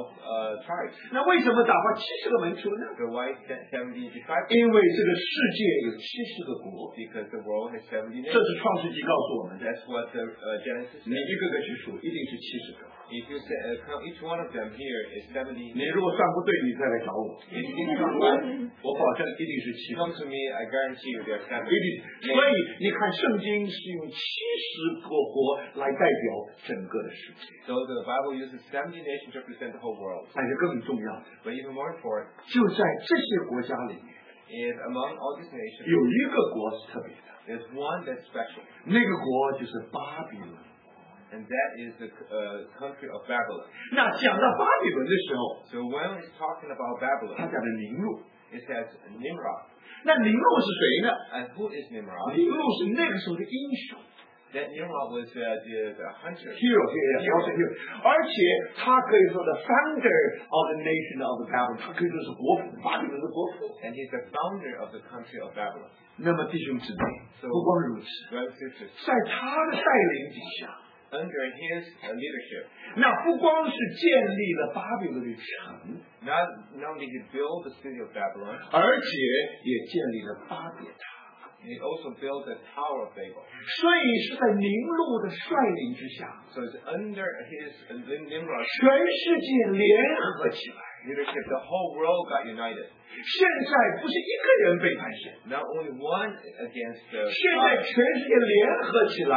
12 tribes. 那为什么打发70个门徒呢？ So why 70 disciples? 因为这个世界有70个国， Because the world has 70 这 nations. 是创世纪告诉我们的。 That's what the Genesis 你 says. 一个个去数，一定是70个。 If you say, count each one of them here is 70. 你如果算不对，你再来找我。 If you didn't count right, 我保证一定是 come 70。 to me, I guarantee you there are 70. 一定。所以你看，圣经是用70个国来代表整个的世界。 So the Bible uses 70 nations to represent the whole world. 但是更重要的， But even more important 就在这些国家里面， is among all these nations, 有一个国是特别的， there's one that's special. 那个国就是巴比伦。 And that is the country of Babylon. 那讲到巴比伦的时候， So when it's talking about 他 Babylon, 讲的宁录。 it says Nimrod. 那宁录是谁呢？ And who is Nimrod? 宁录是那个时候的英雄 That Nimrod was the hunter. ，hero，而且他可以说的 founder of the nation of the Babylon， 他可以说是国父，巴比伦的国父。 And he's the founder of the country of Babylon. 那么弟兄姊妹， So, 不光如此， brothers and sisters, 在他的带领底下， under his leadership, 那不光是建立了巴比伦的城， not only he built the city of Babylon, 而且也建立了巴别塔。 he also built the Tower of Babel. 所以是在宁录的率领之下， So it's under his Nimrod's 全世界联合起来。 leadership, the whole world got united. 现在不是一个人背叛神， Not only one against the 现在全世界联合起来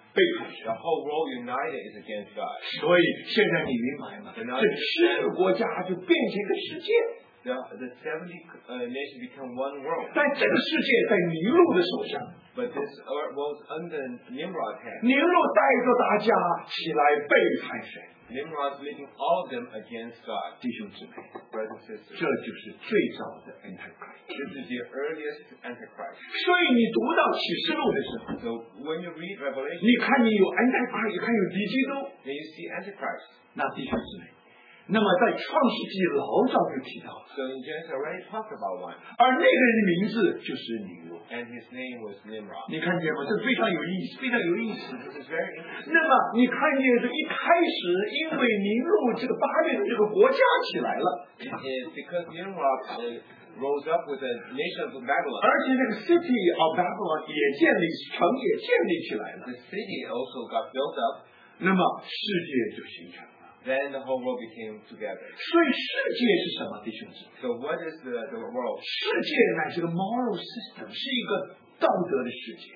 背叛神。 The whole world united is against God. 所以现在你明白吗？这7个国家就变成一个世界。 The 70 nations become one world. 但这个世界在尼禄的手上， But this earth was under Nimrod's hand. 尼禄带着大家起来背叛神。 Nimrod's leading all of them against God. 弟兄姊妹， Brothers and sisters. 这就是最早的 Antichrist。 This is the earliest Antichrist. 所以你读到启示录的时候， So when you read Revelation, 你看你有 Antichrist，你看有敌基督， then you see Antichrist. 那弟兄姊妹，那么在创世纪老早就提到了， So in Genesis already talked about one, 而那个人的名字就是尼禄。 and his name was Nimrod. 你看见吗？这非常有意思，非常有意思。 This is very interesting. 那么你看见这一开始，因为尼禄这个巴比伦这个国家起来了， It's because Nimrod rose up with the nation of Babylon. 而且这个 city of Babylon 也建立，城也建立起来了， The city also got built up. 那么世界就形成了。 Then the whole world became together. 所以世界是什么，弟兄姊妹？ So what is the world? 世界乃是个 moral system， 是一个道德的世界。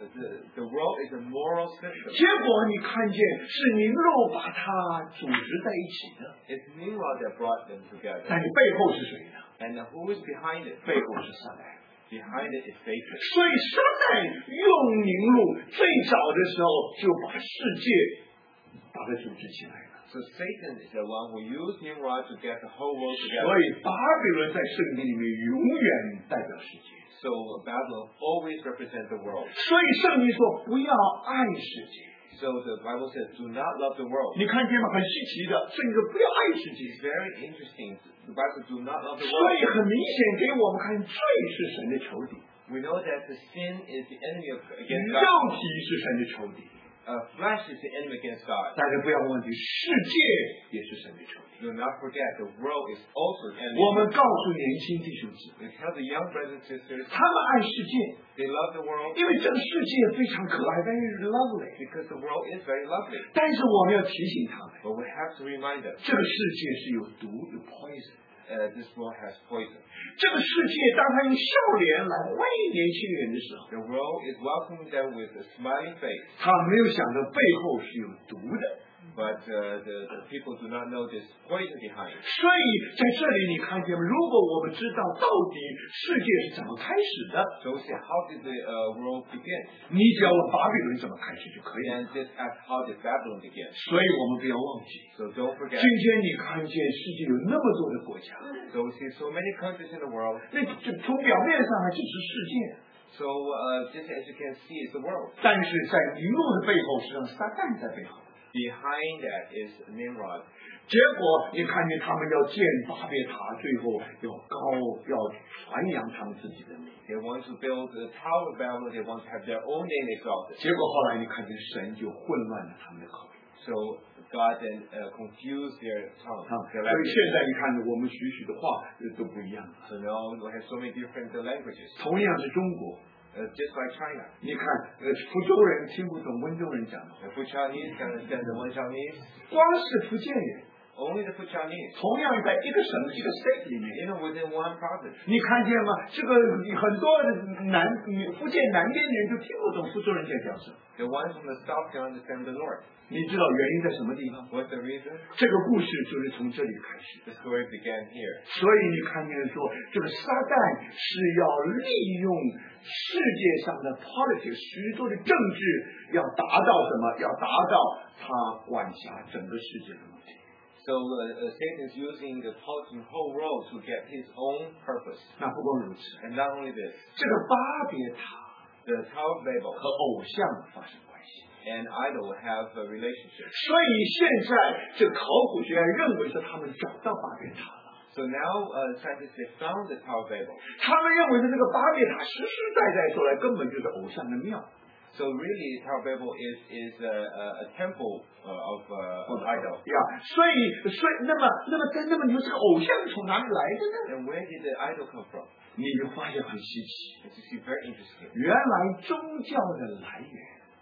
The world is a moral system. 结果你看见是尼禄把它组织在一起的， It's Nimrod that brought them together. 但你背后是谁呢？ And who is behind it? 背后是撒旦。 Behind it is Satan. 所以撒旦用尼禄最早的时候就把世界把它组织起来了。 So Satan is the one who used Nimrod to get the whole world 所 together. 以巴比伦在圣经里面永远代表世界。 So Babylon always represents the world. 所以圣经说不要爱世界。 So the Bible says, do not love the world. 你看见吗？很稀奇的，圣经说不要爱世界。 It's very interesting. The Bible says, do not love the 所 world. 以很明显给我们看，罪是神的仇敌， We know that the sin is the enemy against 肉 God. 体是神的仇敌。 Flesh is the enemy against God. 大家不要忘记，世界也是神的仇敌。 Do not forget, the world is also the 我 enemy. 们告诉年轻弟兄姊妹， We tell the young brothers and sisters, 他们爱世界， they love the world 因为这个世界非常可爱，very lovely。 because the world is very lovely. 但是我们要提醒他们， But we have to remind them, 这个世界是有毒，有 poison。 this world has poison. 这个世界当他用笑脸来欢迎年轻人的时候， The world is welcoming them with a smiling face. 他没有想到背后是有毒的。 But the people do not know this poison behind. 所以在这里你看见吗？如果我们知道到底世界是怎么开始的， So we say, how did the world begin? 你只要问巴比伦怎么开始就可以了。 And just ask, how did Babylon begin? 所以我们不要忘记， So don't forget. 今天你看见世界有那么多的国家， So we see so many countries in the world. 那就从表面上还只是世界， So just as you can see, it's the world. 但是在尼禄的背后，实际上撒旦在背后。 Behind that is Nimrod. 结果你看见他们要建巴别塔，最后要传扬他们自己的名。 They want to build the Tower of Babylon. They want to have their own name exalted. 结果后来你看见神就混乱了他们的口语。 So God then confused their tongue. 所以现在你看我们许的话都不一样了。 So now we have so many different languages. 同样是中国， Just like China. 你看福州人听不懂温州人讲的话， The Fuchanese can understand the one Chinese. 光是福建人， Only the Fuchanese. 同样在一个省一个 state 里面， Even within one province. 你看见吗？这个很多福建南边的人就听不懂福州人在讲什么。 The ones from the south can understand the north. 你知道原因在什么地方？ What's the reason? 这个故事就是从这里开始。 The story began here. 所以你看见说，这个撒旦是要利用世界上的 politics 许多的政治，要达到什么？要达到他管辖整个世界的目的。 So Satan is using the politics whole world to get his own purpose. 那不光如此， And not only this, 这个巴别塔 the Tower of Babel 和偶像发生关系。 and idol have a relationship. 所以现在这个考古学家认为是他们找到巴别塔了。 So now scientists have found the Tower of Babel. 他们认为的这个巴别塔实实在在说来根本就是偶像的庙。 So really, Tower of Babel is a temple of idol. 呀，所以那么你说这个偶像从哪里来的呢？ And where did the idol come from? 你就发现很稀奇， It's actually very interesting. 原来宗教的来源，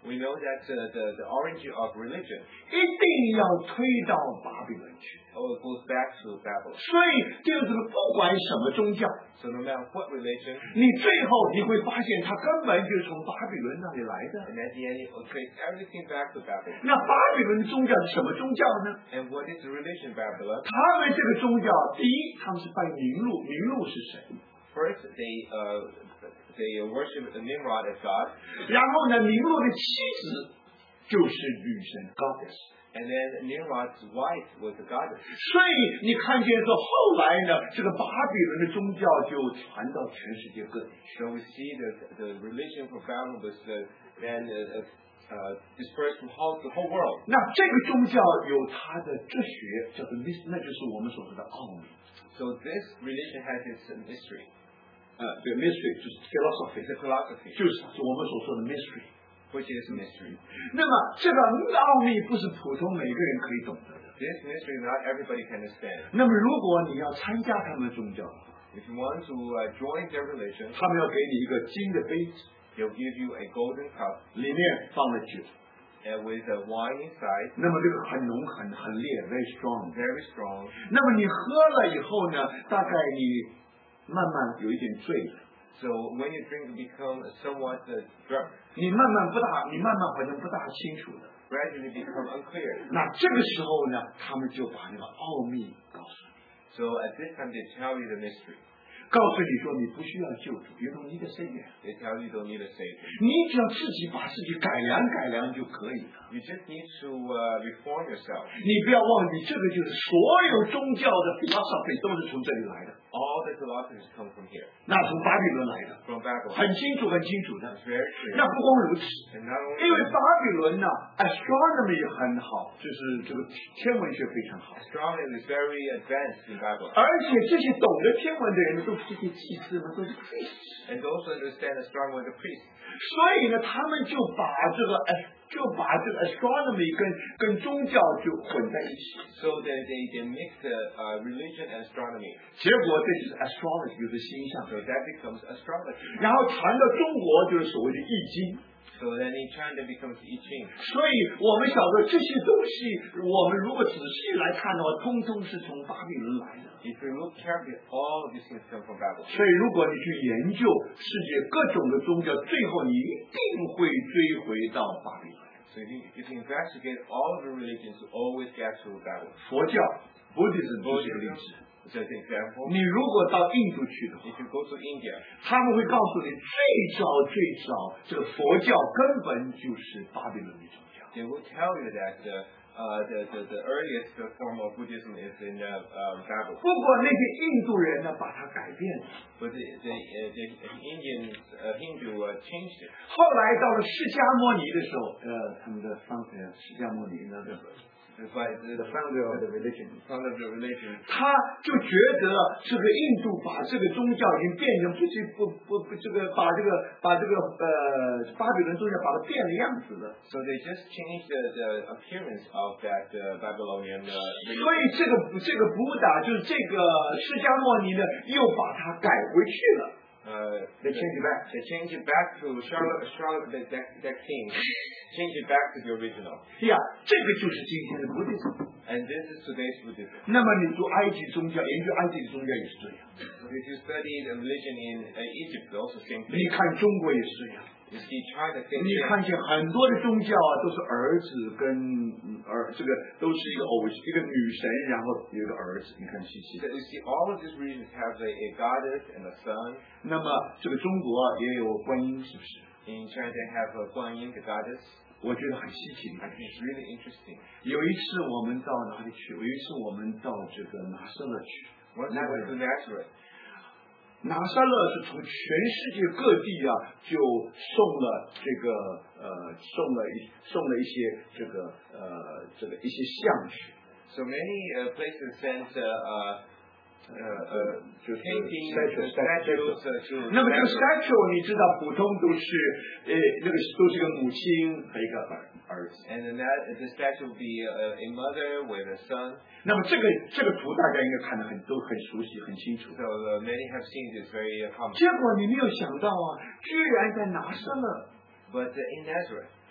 We know that the origin of religion 一定要推到巴比伦去。 goes back to Babylon. 所以弟兄姊妹，不管什么宗教， So no matter what religion, 你最后你会发现，它根本就是从巴比伦那里来的。 and at the end it will trace everything back to Babylon. 那巴比伦宗教是什么宗教呢？ And what is the religion Babylon? 他们这个宗教，第一，他们是拜宁禄，宁禄是神。 First, they worship Nimrod as God, 然后呢，宁禄的妻子就是女神 goddess。 and then Nimrod's wife was a goddess. 所以你看见说，后来呢，这个巴比伦的宗教就传到全世界各地去。 So we see the religion for Babylon was then dispersed from the whole world. 那这个宗教有它的哲学，叫做 mystery， 那就是我们所说的奥秘。 So this religion has its mystery. 对 mystery 就是 philosophy， It's a philosophy, 就是我们所说的 mystery。 which is mystery. 那么这个奥秘不是普通每个人可以懂得的。 This mystery not everybody can understand. 那么如果你要参加他们的宗教的话， If you want to join their religion, 他们要给你一个金的杯子， they'll give you a golden cup 里面放了酒， with a wine inside, 那么这个很浓很烈 ，very strong。 very strong. 那么你喝了以后呢，大概你慢慢有一点醉了， So when you drink, you become somewhat drunk. 你慢慢好像不大清楚的。 Gradually become unclear. 那这个时候呢，他们就把那个奥秘告诉你， So at this time they tell you the mystery. 告诉你说你不需要救主，you don't need a savior， They tell you you don't need a savior. 你只要自己把自己改良就可以了。 You just need to reform yourself. 你不要忘记，这个就是所有宗教的 philosophy 都是从这里来的， All the philosophies come from here, 那从巴比伦来的， from Babylon. 很清楚的。 It's very clear. 那不光如此， And not only 因为巴比伦呢 astronomy 很好，就是这个天文学非常好， astronomy is very advanced in Babylon. 而且这些懂得天文的人都是这些祭司们，都是 priests。 And those who understand astronomy are the priests. 所以呢，他们就把这个 astronomy 跟宗教就混在一起， So they mix religion and astronomy. 结果这就是 astrology， 就是星象， So that becomes astrology. 然后传到中国就是所谓的易经。 So then in China becomes I Ching. 所以我们晓得这些东西，我们如果仔细来看的话，通通是从巴比伦来的。 If you look carefully, all of these things come from Babylon. 所以如果你去研究世界各种的宗教，最后你一定会追回到巴比伦。 So if you investigate all of the religions, you always get to Babylon. 佛教 Buddhism 就是个例子。 Just an example, 你如果到印度去的话， if you go to India, 他们会告诉你，最早这个佛教根本就是巴比伦的宗教。 they will tell you that the earliest form of Buddhism is in Babylon. 不过那些印度人呢，把它改变了。 But the Indian Hindu changed it. 后来到了释迦牟尼的时候，他们的释迦牟尼那个 But the founder of the religion， founder of the religion, 他就觉得这个印度把这个宗教已经变成把这个巴比伦宗教把它变了样子了。 so they just changed the appearance of that Babylonian 所 religion. 以这个布达就是这个释迦牟尼呢，又把它改回去了。They change it back. They change it back to Charlotte the king. Change it back to the original. 呀，这个就是今天的 Buddhism。 And this is today's Buddhism. 那么你读埃及宗教，研究埃及的宗教也是这样。 If you study the religion in Egypt, also same 你 thing. 看中国也是这样。 You see China, same 你 thing. 看见很多的宗教啊，都是儿子跟这个都是一个女神，然后有一个儿子。你看西西 So you see all of these religions have a goddess and a son. 那么这个中国也有观音，是不是？ In China, they have Guan Yin, the goddess. 我觉得很稀奇的 I think it's really interesting. 有一次我们到哪里去？有一次我们到这个拿撒勒去。 Once I went to Nazareth, 拿撒勒是从全世界各地啊，就送了一些一些像去。 so many places sent paintings, statues to 那么这个 Nazareth. statue 你知道，普通都是都是一个母亲和一个儿子。 And then the statue will be a mother with a son. 那么这个图大家应该看得都很熟悉、很清楚。 So many have seen this very common. 结果你没有想到啊，居然在拿撒勒， But in Nazareth,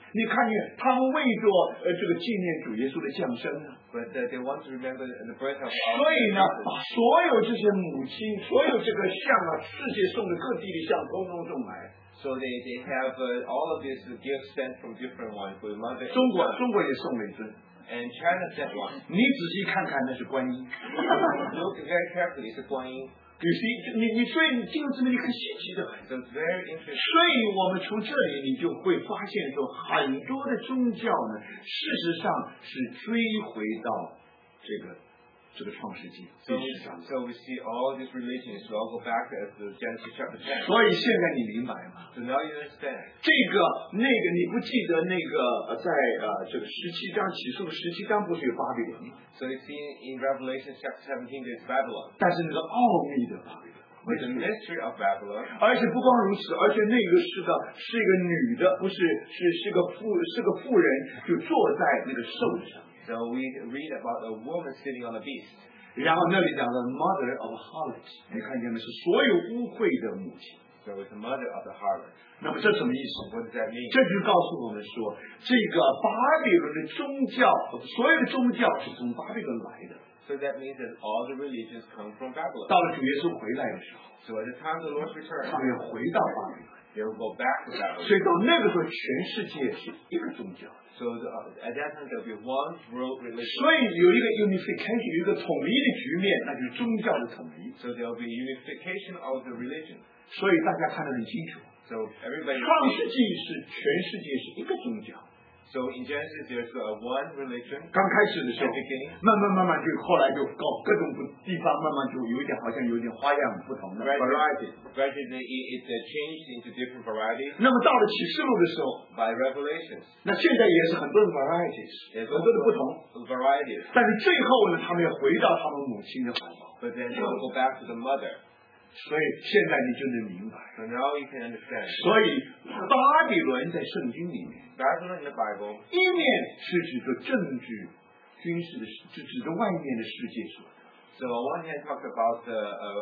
你看见他们为着这个纪念主耶稣的降生呢。 But they want to remember the birth of our 所以呢，把所有这些母亲，所有这个像世界送的各地的像，统统送来。 So they have all of these gifts sent from different ones for mother. 中国也送了一尊。 And China sent one. 你仔细看看，那是观音。 Look very carefully, it's a 观音。 所以你进入这边，你很稀奇的。 So it's very interesting. 所以我们从这里，你就会发现说，很多的宗教呢，事实上是追回到这个创世纪历史上。 So we see all these religions all go back to Genesis chapter 10. 所以现在你明白吗？ So now you understand. 这个你不记得在这个17章启示录17章不是有巴比伦吗？ So you see in Revelation chapter 17 there's Babylon. 但是那个奥秘的巴比伦。 With the mystery of Babylon. 而且不光如此，而且那个是一个女的，不是个妇人，就坐在那个兽上。 So we read about a woman sitting on a beast. 然后那里讲的 mother of harlots， 你看见的是所有污秽的母亲。 So it's the mother of the harlot. 那么这什么意思？ What does that mean? 这就告诉我们说，这个巴比伦的宗教，所有的宗教是从巴比伦来的。 So that means that all the religions come from Babylon. 到了主耶稣回来的时候， So at the time of the Lord's return, 他们要回到巴比伦。 they will go back to Babylon. 所以到那个时候，全世界是一个宗教。 So at that time there will be one world religion. 所以有一个 unification， 有一个统一的局面，那就是宗教的统一。 So there will be unification of the religion. 所以大家看得很清楚。 So everybody. 创世纪是全世界是一个宗教。 So in Genesis there's one religion. 刚开始的时候，慢慢就后来就搞各种地方，慢慢就好像有点花样不同的 variety. Gradually it changed into different varieties. 那么到了启示录的时候 ，by revelations. 那现在也是很多的 varieties， 很多的不同 varieties. 但是最后呢，他们要回到他们母亲的怀抱。 But then they will go back to the mother. 所以现在你就能明白。 So now you can understand. 所以巴比伦在圣经里面 Babylon in the Bible. 一面是指着政治、军事的，是指着外面的世界说的。 So on one hand talks about the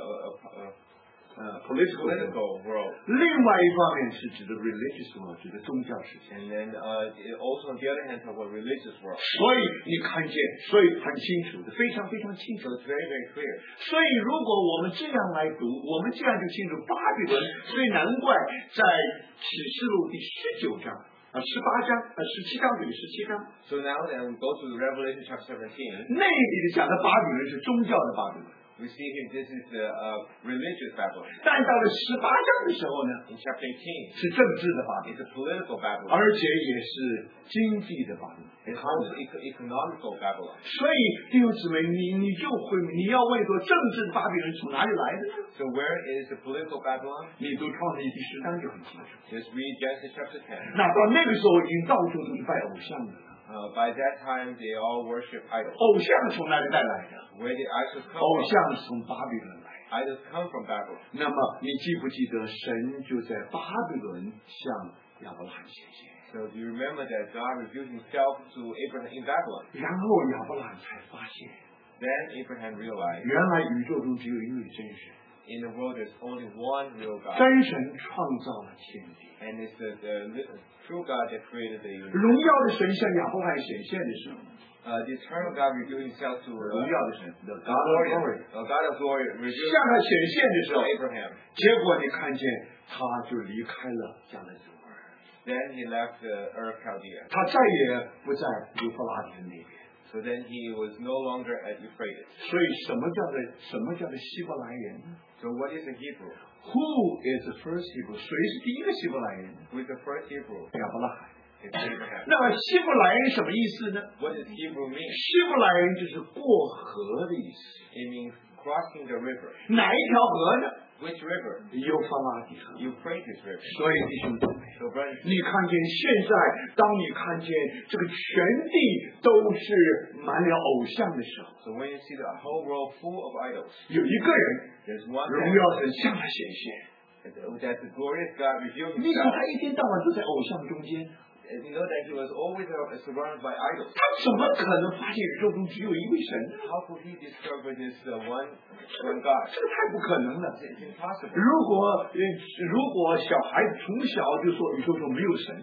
political world. 另外一方面是指的 religious world， 指的宗教世界。 And then also on the other hand talk about religious world. 所以你看见，所以很清楚的，非常非常清楚。 So it's very very clear. 所以如果我们这样来读，我们这样就清楚巴比伦。所以难怪在启示录第19章。18章，17章这里17章。 So now then we go to Revelation chapter 17. 那里的讲的巴比伦是宗教的巴比伦。 We see here this is the religious Babylon. 但到了18章的时候呢 ，in chapter 18, 是政治的巴比伦 it's a political Babylon. 而且也是经济的巴比伦。 It's also economical Babylon. 所以弟兄姊妹，你要问说政治巴比伦从哪里来的呢？ So where is the political Babylon? 你读创世纪第10章就很清楚。 Just read Genesis chapter 10. 那到那个时候，已经到处都是拜偶像的了。 By that time, they all worship idols. 偶像从哪里带来的？ Where the idols come 偶 from? 像是从巴比伦来的。 Idols come from Babylon. 那么你记不记得神就在巴比伦向亚伯拉罕显现？ So do you remember that God revealed himself to Abraham in Babylon? 然后亚伯拉罕才发现， Then Abraham realized 原来宇宙中只有一位真神。 in the world there's only one real God. 真神创造了天地。 And it's the true God that created the universe. 荣耀的神向亚伯拉罕显现的时候， The eternal God revealed himself to 荣耀的神 the God of glory God of glory 向 revealed 他显现的时 to 候， Abraham. 结果你看见他就离开了迦南祖尔， Then he left Ur of Chaldea. 他再也不在幼发拉底那边。 So then he was no longer at Euphrates. 所以什么叫做希伯来人呢 So what is a Hebrew? ？Who is the first Hebrew？ 谁是第一个希伯来人？ Who is the first Hebrew? 亚伯拉罕。 It's Abraham. 那么希伯来人什么意思呢？ What does Hebrew mean? 希伯来人就是过河的意思。 It means crossing the river. 哪一条河呢？ Which river? 幼发拉底河。 Euphrates River. 所以弟兄姊妹， So brothers, 你看见现在，当你看见这个全地都是满了偶像的时候， so when you see the whole world full of idols, 有一个人 there's one 荣 man 耀神向他显现。 that the glorious God revealed 你看 himself. 他一天到晚都在偶像中间， You know that he was always surrounded by idols. 他怎么可能发现宇宙中只有一位神呢？ How could he discover this one God? 这个太不可能了。 It's impossible. 如果小孩子从小就说宇宙中没有神，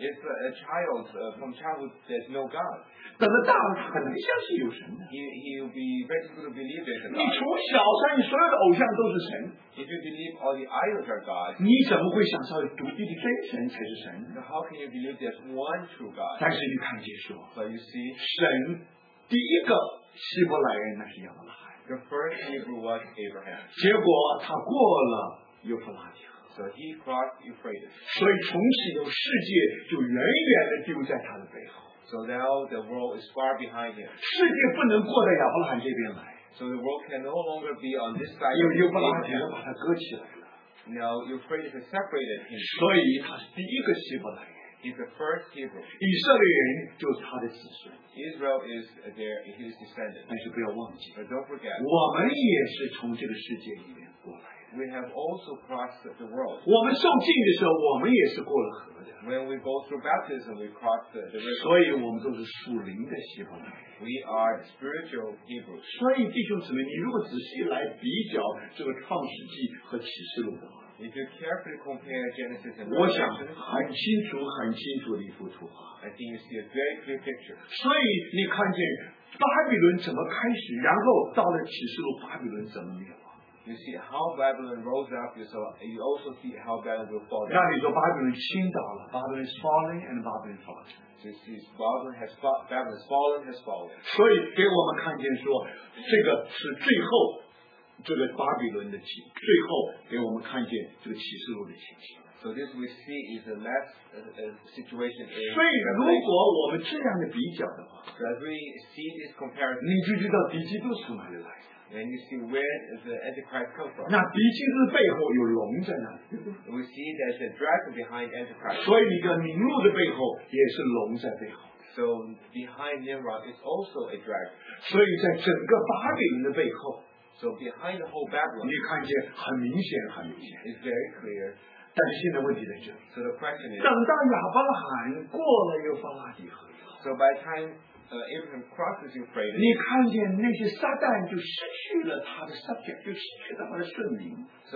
If a child from childhood says no God, 等到大了，他很难相信有神的。 he will be very difficult to believe there's a 你 God. 从小上你所有的偶像都是神， If you believe all the idols are God, 你怎么会想到独一的真神才是神呢？ then how can you believe there's one true God? 但是你看见说， But you see, 神第一个希伯来人那是亚伯拉罕， the first Hebrew was Abraham. 结果他过了幼发拉底河， So he crossed Euphrates. 所以从此以后世界就远远的丢在他的背后， So now the world is far behind him. 世界不能过到亚伯拉罕这边来， So the world can no longer be on this side 有 of 幼发拉底河 Abraham. 把他割起来了， Now Euphrates has separated him. 所以他是第一个希伯来人， He's the first Hebrew. 以色列人就是他的子孙。 Israel is his descendant. 但是不要忘记， But don't forget, 我们也是从这个世界里面过来的。 we have also crossed the world. 我们受浸的时候，我们也是过了河的， When we go through baptism, we cross the river. 所以我们都是属灵的希伯来人。 We are spiritual Hebrews. 所以弟兄姊妹，你如果仔细来比较这个创世纪和启示录的话， If you carefully compare Genesis and 我想 Revelation, 很清楚的一幅图画。 I think you see a very clear picture. 所以你看见巴比伦怎么开始，然后到了启示录，巴比伦怎么灭亡。 You see how Babylon rose up. You also see how Babylon will fall 那 down. 你说巴比伦倾倒了，Babylon is falling and Babylon is falling。 So you see Babylon has fallen. 所以给我们看见说，这个是最后这个巴比伦的最后给我们看见这个启示录的情形。 So this we see is the last situation in 所以如 Revelation. 果我们这样的比较的话， So as we see this comparison, 你就知道敌基督从哪里来的。 and you see where the Antichrist comes from. 那敌基督背后有龙在那里，对不对？ We see there's a dragon behind Antichrist. 所以你的名录的背后也是龙在背后。 So behind Nimrod is also a dragon. 所以在整个巴比伦的背后， So behind the whole Babylon 你看见很明显。 is very clear. 但是现在问题在这里， So the question is, 等到亚伯拉罕过了幼发拉底河以后， so by the time Abraham crosses Euphrates, 你看见那些撒旦就失去了他的 subject， 就失去了他的圣名。 so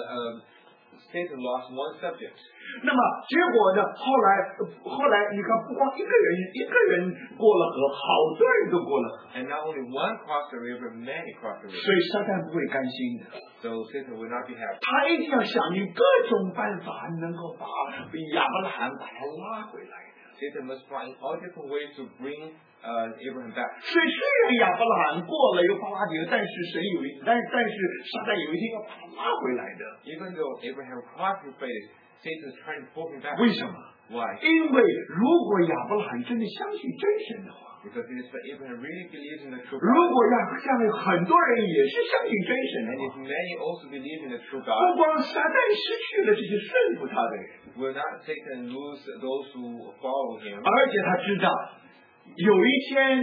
Satan lost one subject. 那么结果呢？后来你看，不光一个人过了河，好多人都过了河， And not only one crossed the river, many crossed the 所 river. 以撒旦不会甘心的， So Satan will not be happy. 他一定要想尽各种办法，能够把亚伯拉罕把他拉回来的。 Satan must find all different ways to bring Abraham back. 所以虽然亚伯拉罕过了幼发拉底河，但是但是撒旦有一天要把他拉回来的。 Even though Abraham crossed Euphrates, Satan is trying to pull him back. 为什么？ Why? 因为如果亚伯拉罕真的相信真神的话， Because if Abraham really believes in the true 如 God, 果下面很多人也是相信真神的 and 话， if many also believe in the true 不 God, 光撒旦失去了这些顺服他的人， will not Satan lose those who follow him? 而且他知道有一天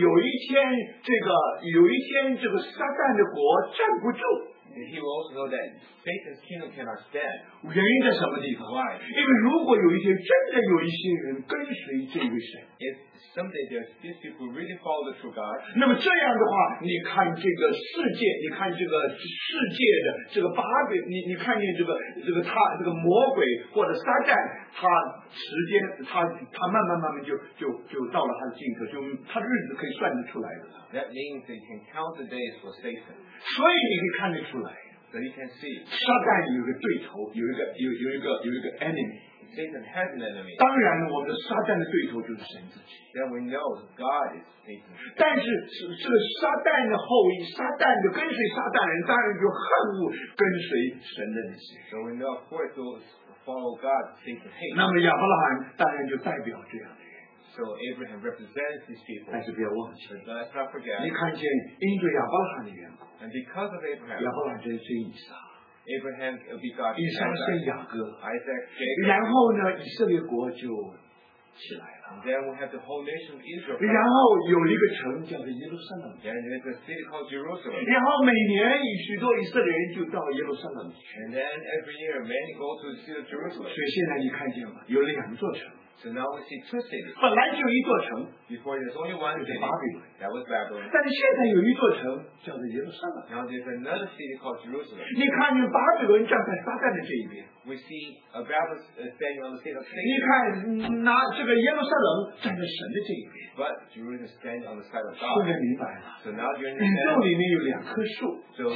这个撒旦的国站不住。 He will also know that Satan's kingdom cannot stand. 原因在什么地方？ Why? 因为如果有一天真的有一些人跟随这位神， If someday these people really follow the true God, 那么这样的话，你看这个世界，你看这个世界的这个巴比，你看见这个魔鬼或者撒旦，他慢慢就到了他的尽头，就他的日子可以算得出来的。 that means that you can count the days for Satan. 所以你可以看得出来， So you can see 撒旦有一个对头，有一个 enemy。 Satan has an enemy. 当然，我们的撒旦的对头就是神自己。 Then we know God is Satan. 但是这个撒旦的后裔，撒旦的跟随撒旦人，当然就恨恶跟随神的那些。 So we know, of course, those who follow God, Satan hates. 那么亚伯拉罕当然就代表这样的人。 So Abraham represents these people. 但是不要忘记， But let's not forget, 你看见因着亚伯拉罕的缘故， and because of 亚 Abraham, 伯拉罕真是以撒， Abraham begot 以撒生 Isaac, 雅各， Jacob, 然后呢，以色列国就起来了。 and then we have the whole nation of Israel. 然后有一个城叫做耶路撒冷， Then there's a city called Jerusalem. 然后每年有许多以色列人就到耶路撒冷去。 And then every year, many go to the city of 所 Jerusalem. 以现在你看见吗？有2座城， So now we see two cities. 本来只有一座城， Before there's only one 就是 city. 巴比伦， That was Babylon. 但是现在有一座城叫做耶路撒冷。 Now there's another city called Jerusalem. 你看见巴比伦站在撒旦的这一边， We see a Babylon standing on the side of 你 Satan, 看拿这个耶路撒冷站在神的这一边。 but Jerusalem is standing on the side of 现 God. 在明白了， So now you 宇宙 understand. 里面有两棵树， So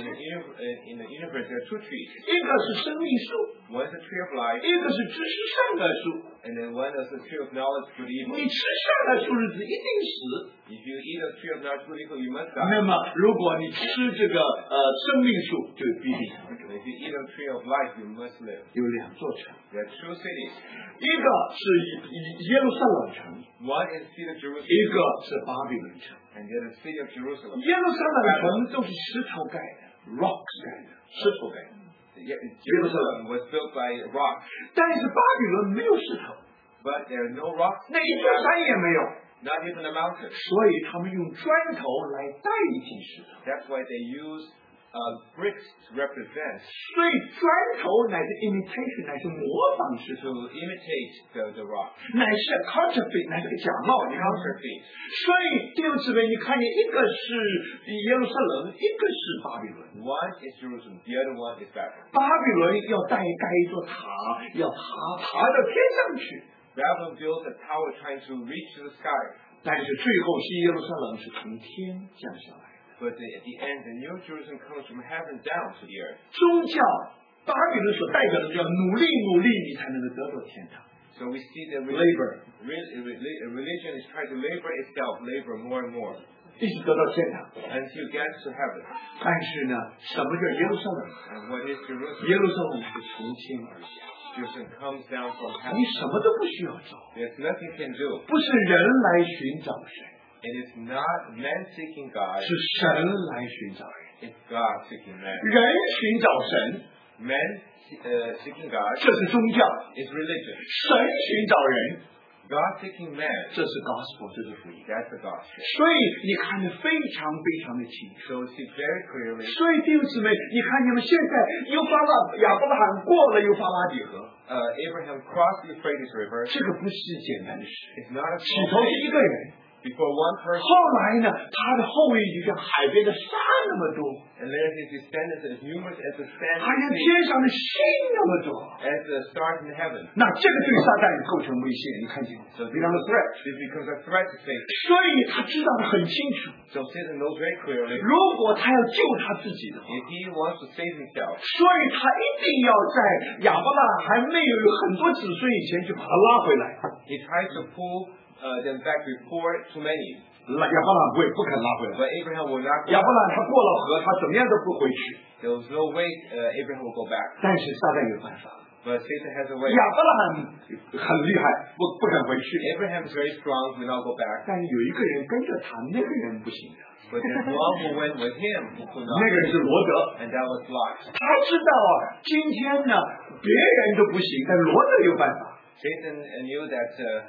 in the universe there are two trees. 一个是生命树， One is the tree of life, 一个是知识善恶树。 and then one is the tree of knowledge good evil. 你吃善恶树日子一定死。 If you eat of the tree of knowledge good evil, you must 那 die. 么如果你吃这个生命树，就必定死。 And if you eat of the tree of life, you must live. 有两座城， There are two cities. 一个是耶路撒冷城， One is the city of 一 Jerusalem, 个是巴比伦城。 and the other city of Jerusalem. 耶路撒冷城都是石头盖的 ，rocks 盖的，石头盖的。 Jerusalem was built by rocks, 但是巴比伦没有石头， but there are no rocks, 那一座山也没有， not even a mountain. 所以他们用砖头来代替石头。 That's why they use bricks to represent, 所以砖头乃是 imitation， 乃是模仿石 to 头， imitate the rock. 乃是 counterfeit， 乃是个假冒。你看， Counterfeit. 所以弟兄姊妹，你看见一个是耶路撒冷，一个是巴比伦。 One is Jerusalem, the other one is Babylon. 巴比伦要盖一座塔，要爬到天上去。 Babylon built a tower trying to reach to the sky, 但是最后西耶路撒冷是从天降下来的。 but at the end, the New Jerusalem comes from heaven down to the earth. 宗教，巴比伦所代表的叫努力，你才能够得到天堂。 So we see that Labor. religion is trying to labor itself, labor more and more, 一直得到天堂。 until it gets to heaven. 但是呢，什么叫耶路撒冷？ And what is Jerusalem? 耶路撒冷是从天而下， Jerusalem comes down from 你 heaven. 什么都不需要找， There's nothing can do. 不是人来寻找神， It is not man seeking God, 是神来寻找人。 it's God seeking man. 人寻找神， Man seeking God 这是宗教； is religion. 神寻找人， God seeking man, 这是 gospel，这是福音。 that's the gospel. 所以你看得非常的清楚。 So we see very clearly. 所以弟兄姊妹，你看你们现在亚伯拉罕过了幼发拉底河， Abraham crossed the Euphrates River. 这个不是简单的事。 It's not a 起 small 头是 thing. 一个人， Before one person, 后来呢，他的后裔就像海边的沙那么多， and later his descendants as numerous as the sand 还像 sea, 天上的星那么多。 as the stars in heaven. 那这个对撒旦构成威胁，你看见吗？ So becomes a threat。 this becomes a threat to Satan. 所以他知道的很清楚， So Satan knows very clearly 如果他要救他自己的话， if he wants to save himself, 所以他一定要在亚伯拉罕还没有很多子孙以前就把他拉回来。 he tries to pull them back before too many. 亚伯拉罕不肯拉回来。 But Abraham will not go 亚伯 back. 拉罕他过了河，他怎么样都不回去。 There was no way Abraham will go back. 但是撒旦有办法， But Satan has a way. 亚伯拉罕很厉害，不肯回去。 Abraham is very strong, will not go back. 但有一个人跟着他，那个人不行的。 But there's one who went with him who could 那个 not. 人是罗德， And that was Lot. 他知道今天呢别人都不行，但罗德有办法。 Satan knew that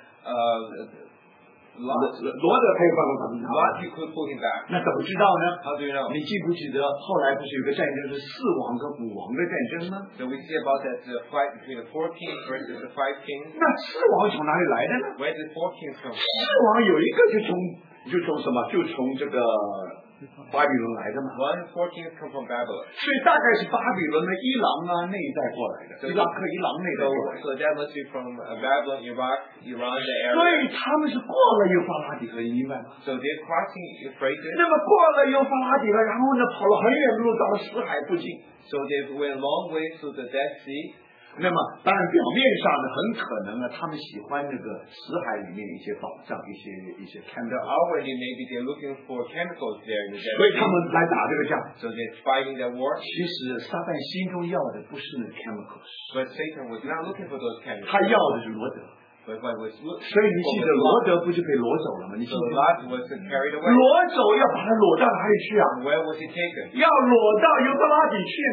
罗德他有办法把他拿回 Lot 来。 he could pull him back. 那怎么知道呢？ How do you know? 你记不记得后来不是有个战争是四王跟五王的战争吗？ So we see about that fight between the 4 kings versus the 5 kings. 那四王从哪里来的呢？ Where did 4 kings come 四 from? 王有一个就从什么？就从这个巴比伦来的嘛。 One 4 kings come from Babylon. 所以大概是巴比伦的伊朗啊那一带过来的，伊拉克、伊朗那一带过来的。 So that must be from Babylon, Iraq, Iran, the 所 area. 以他们是过了幼发拉底河，你明白吗？ So they're crossing Euphrates. 那么过了幼发拉底河，然后呢跑了很远的路到了死海附近。 So they went a long way to the Dead Sea. 那么当然表面上呢，很可能呢，他们喜欢那个死海里面一些宝藏，一些 So chemical， outwardly maybe they're looking for chemicals there in the Dead 所以他 Sea. 们来打这个仗。 So they're fighting that war. 其实撒旦心中要的不是那个 chemicals， But Satan was not looking for those 他 chemicals. 要的是罗德。 But what was looking 所以你记得罗德不就被掳走了吗？你记 So 得吗？ Lot was carried away. 掳走要把他掳到哪里去啊？ And where was he taken? 要掳到幼发拉底去嘛。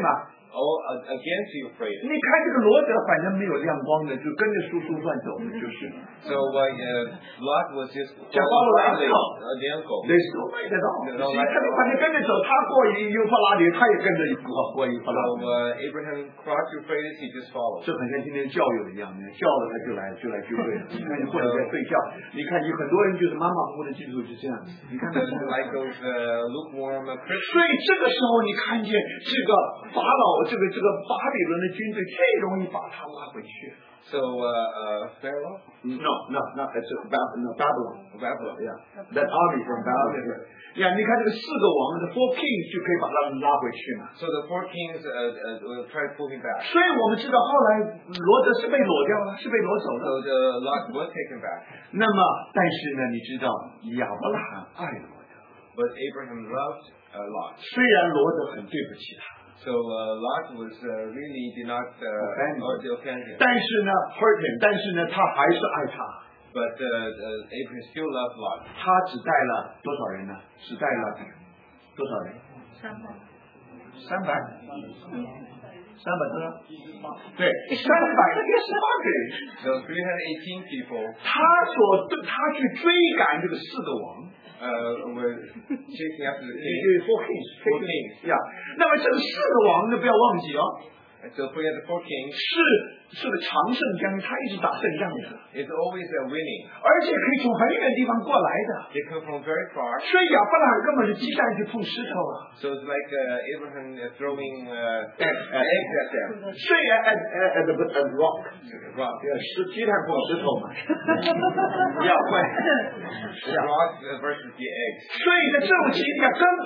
against Euphrates. 你看这个罗德反正没有亮光的，就跟着叔叔乱走的就是。 So Lot was just 讲巴罗来的 the uncle. 对，手买得到。他就反正跟着走，他过幼发拉底，他也跟着过幼发拉底。 So Abraham crossed Euphrates, he just followed. 这很像今天教友一样的，叫了他就来聚会了。你看，或者在睡觉，你看有很多人就是马马虎虎的基督徒是这样子。你看， like those lukewarm Christians. 所以这个时候你看见这个法老，这个巴比伦的军队最容易把他拉回去。 So Pharaoh? No, it's Babylon. Babylon, yeah. That army from Babylon. Yeah, 你看这个4个王的 four kings 就可以把他们拉回去嘛。 So the 4 kings will try to pull him back. 所以我们知道后来罗德是被裸掉了，是被裸走了。 So the Lot was taken back. 那么，但是呢，你知道亚伯拉罕爱罗德。 But Abraham loved Lot. 虽然罗德很对不起他。 So Lot was really did not offend him. 但是呢 hurt him， 但是呢，他还是爱他。 But Abraham still loved Lot. 他只带了多少人呢？只带了多少人？300多？对，318个人。 So 318 people. 他去追赶这个4个王。 were chasing after the king. 4 kings. 呀，那么这个4个王呢，不要忘记哦。 So we have the 4 kings. 是个常胜将军，他一直打胜仗的。 It's always winning. 而且可以从很远地方过来的。 They come from very far. 所以亚伯拉罕根本是鸡蛋去碰石头啊。 So it's like Abraham throwing eggs at them. 所以at rock. 鸡蛋碰石头嘛。要会。 Rock versus the eggs. 所以在这种情况下，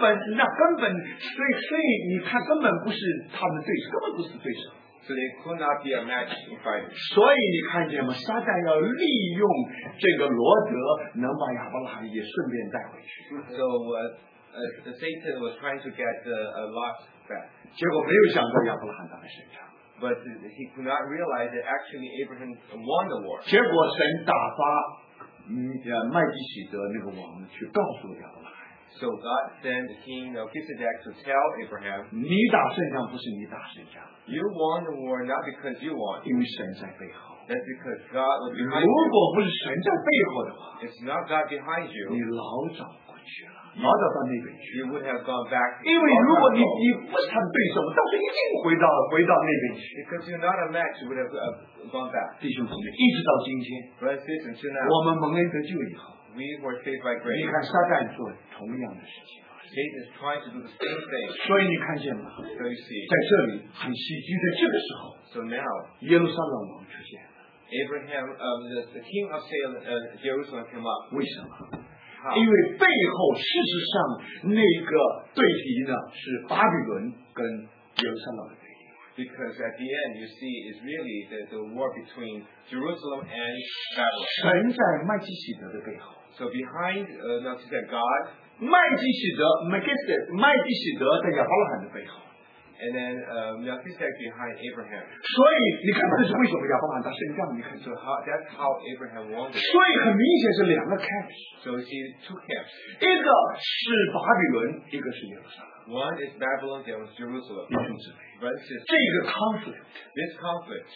所以你看根本不是他们的对手，根本不是对手。 So they could not be a match in fighting. 所以你看见吗？撒旦要利用这个罗德，能把亚伯拉罕也顺便带回去。 So Satan was trying to get Lot back. 结果没有想到亚伯拉罕打了胜仗。 But he could not realize that actually Abraham won the war. 结果神打发麦基洗德那个王去告诉亚伯拉罕。 So God sent the king Melchizedek to tell Abraham, 你打胜仗不是你打胜仗 you won the war not because you won. 因为神在背后。 That's because God was behind 如 you. 果不是神在背后的话， It's not God behind 你 you. 老早过去了，老早到那边去。 You would have gone back. 因为如果你不是他的对手，到时候一定回到那边去。 Because you're not a match, you would have gone back. 弟兄姊妹，一直到今天， Brothers and sisters, until now, 我们蒙恩得救以后， we were saved by 你 grace. 看撒旦做同样的事情。 Satan is trying to do the same thing. 所以你看见吗？ So you see. 在这里很戏剧，在这个时候， So now, 耶路撒冷王出现了。 Abraham, the king of Jerusalem came up. 为什么？ How? 因为背后事实上那个对敌呢是巴比伦跟耶路撒冷的对敌。 Because at the end, you see, is really the war between Jerusalem and Babylon. 神在麦基洗德的背后。 So behind Melchizedek, God, 麦基洗德在亚伯拉罕的背后。 and then Melchizedek behind Abraham. 所以你看这是为什么亚伯拉罕打胜仗？你看这， So that's how Abraham won the 所 war. 以很明显是2个 camps， So you see 2 camps. 一个是巴比伦，一个是耶路撒冷。 One is Babylon, the other is Jerusalem. 弟兄姊妹， Brothers and sisters, 这个 conflict this conflict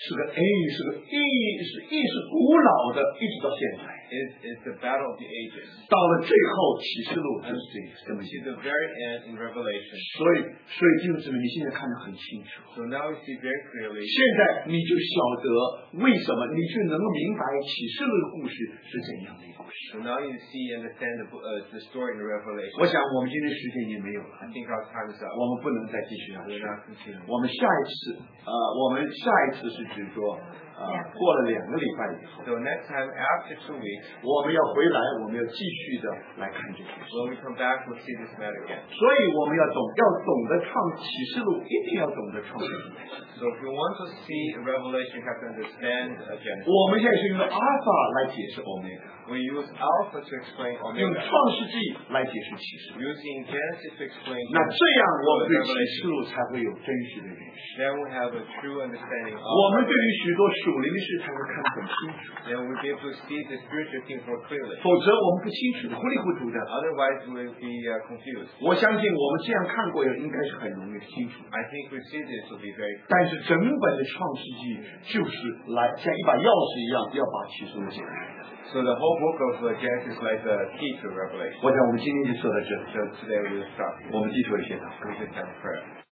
是古老的，一直到现在。 is the battle of the ages. 到了最后启示录就是这么 We 写 see 的。 the very end in Revelation. 所以弟兄姊妹，你现在看得很清楚。 So now we see very clearly. 现在你就晓得为什么，你就能够明白启示录的故事是怎样的一个故事。 So now you see and understand the story in Revelation. 我想我们今天时间也没有了， I think our time is up. 我们不能再继续下 We 去 will。not continue. 我们下一次是指说，过了2个礼拜以后， So next time, after 2 weeks, 我们要回来，我们要继续的来看这些事。 when we come back, we'll see this matter again. 所以我们要懂得创启示录，一定要懂得创世纪。 So if you want to see Revelation, you have to understand Genesis. 我们现在是用阿尔法来解释欧米伽， We use Alpha to explain 用 Omega. 创世纪来解释启示录。 Using Genesis to explain 那这样我们对启示 Revelation. 录才会有真实的认识。 Then we have a true understanding 我 of 们对于许多属属灵的事才会看得很清楚。 Then we'll be able to see the spiritual things more clearly. 否则我们不清楚的，糊里糊涂的。 Otherwise, we'll be confused. 我相信我们这样看过，应该是很容易清楚。 I think we see this will be very. 但是整本的创世纪就是来像一把钥匙一样，要把启示录解开的。 So the whole book of Genesis is like the key to Revelation. 我想我们今天就说到这里， So today we'll stop. 我们低头一些祷告。 We just have prayer.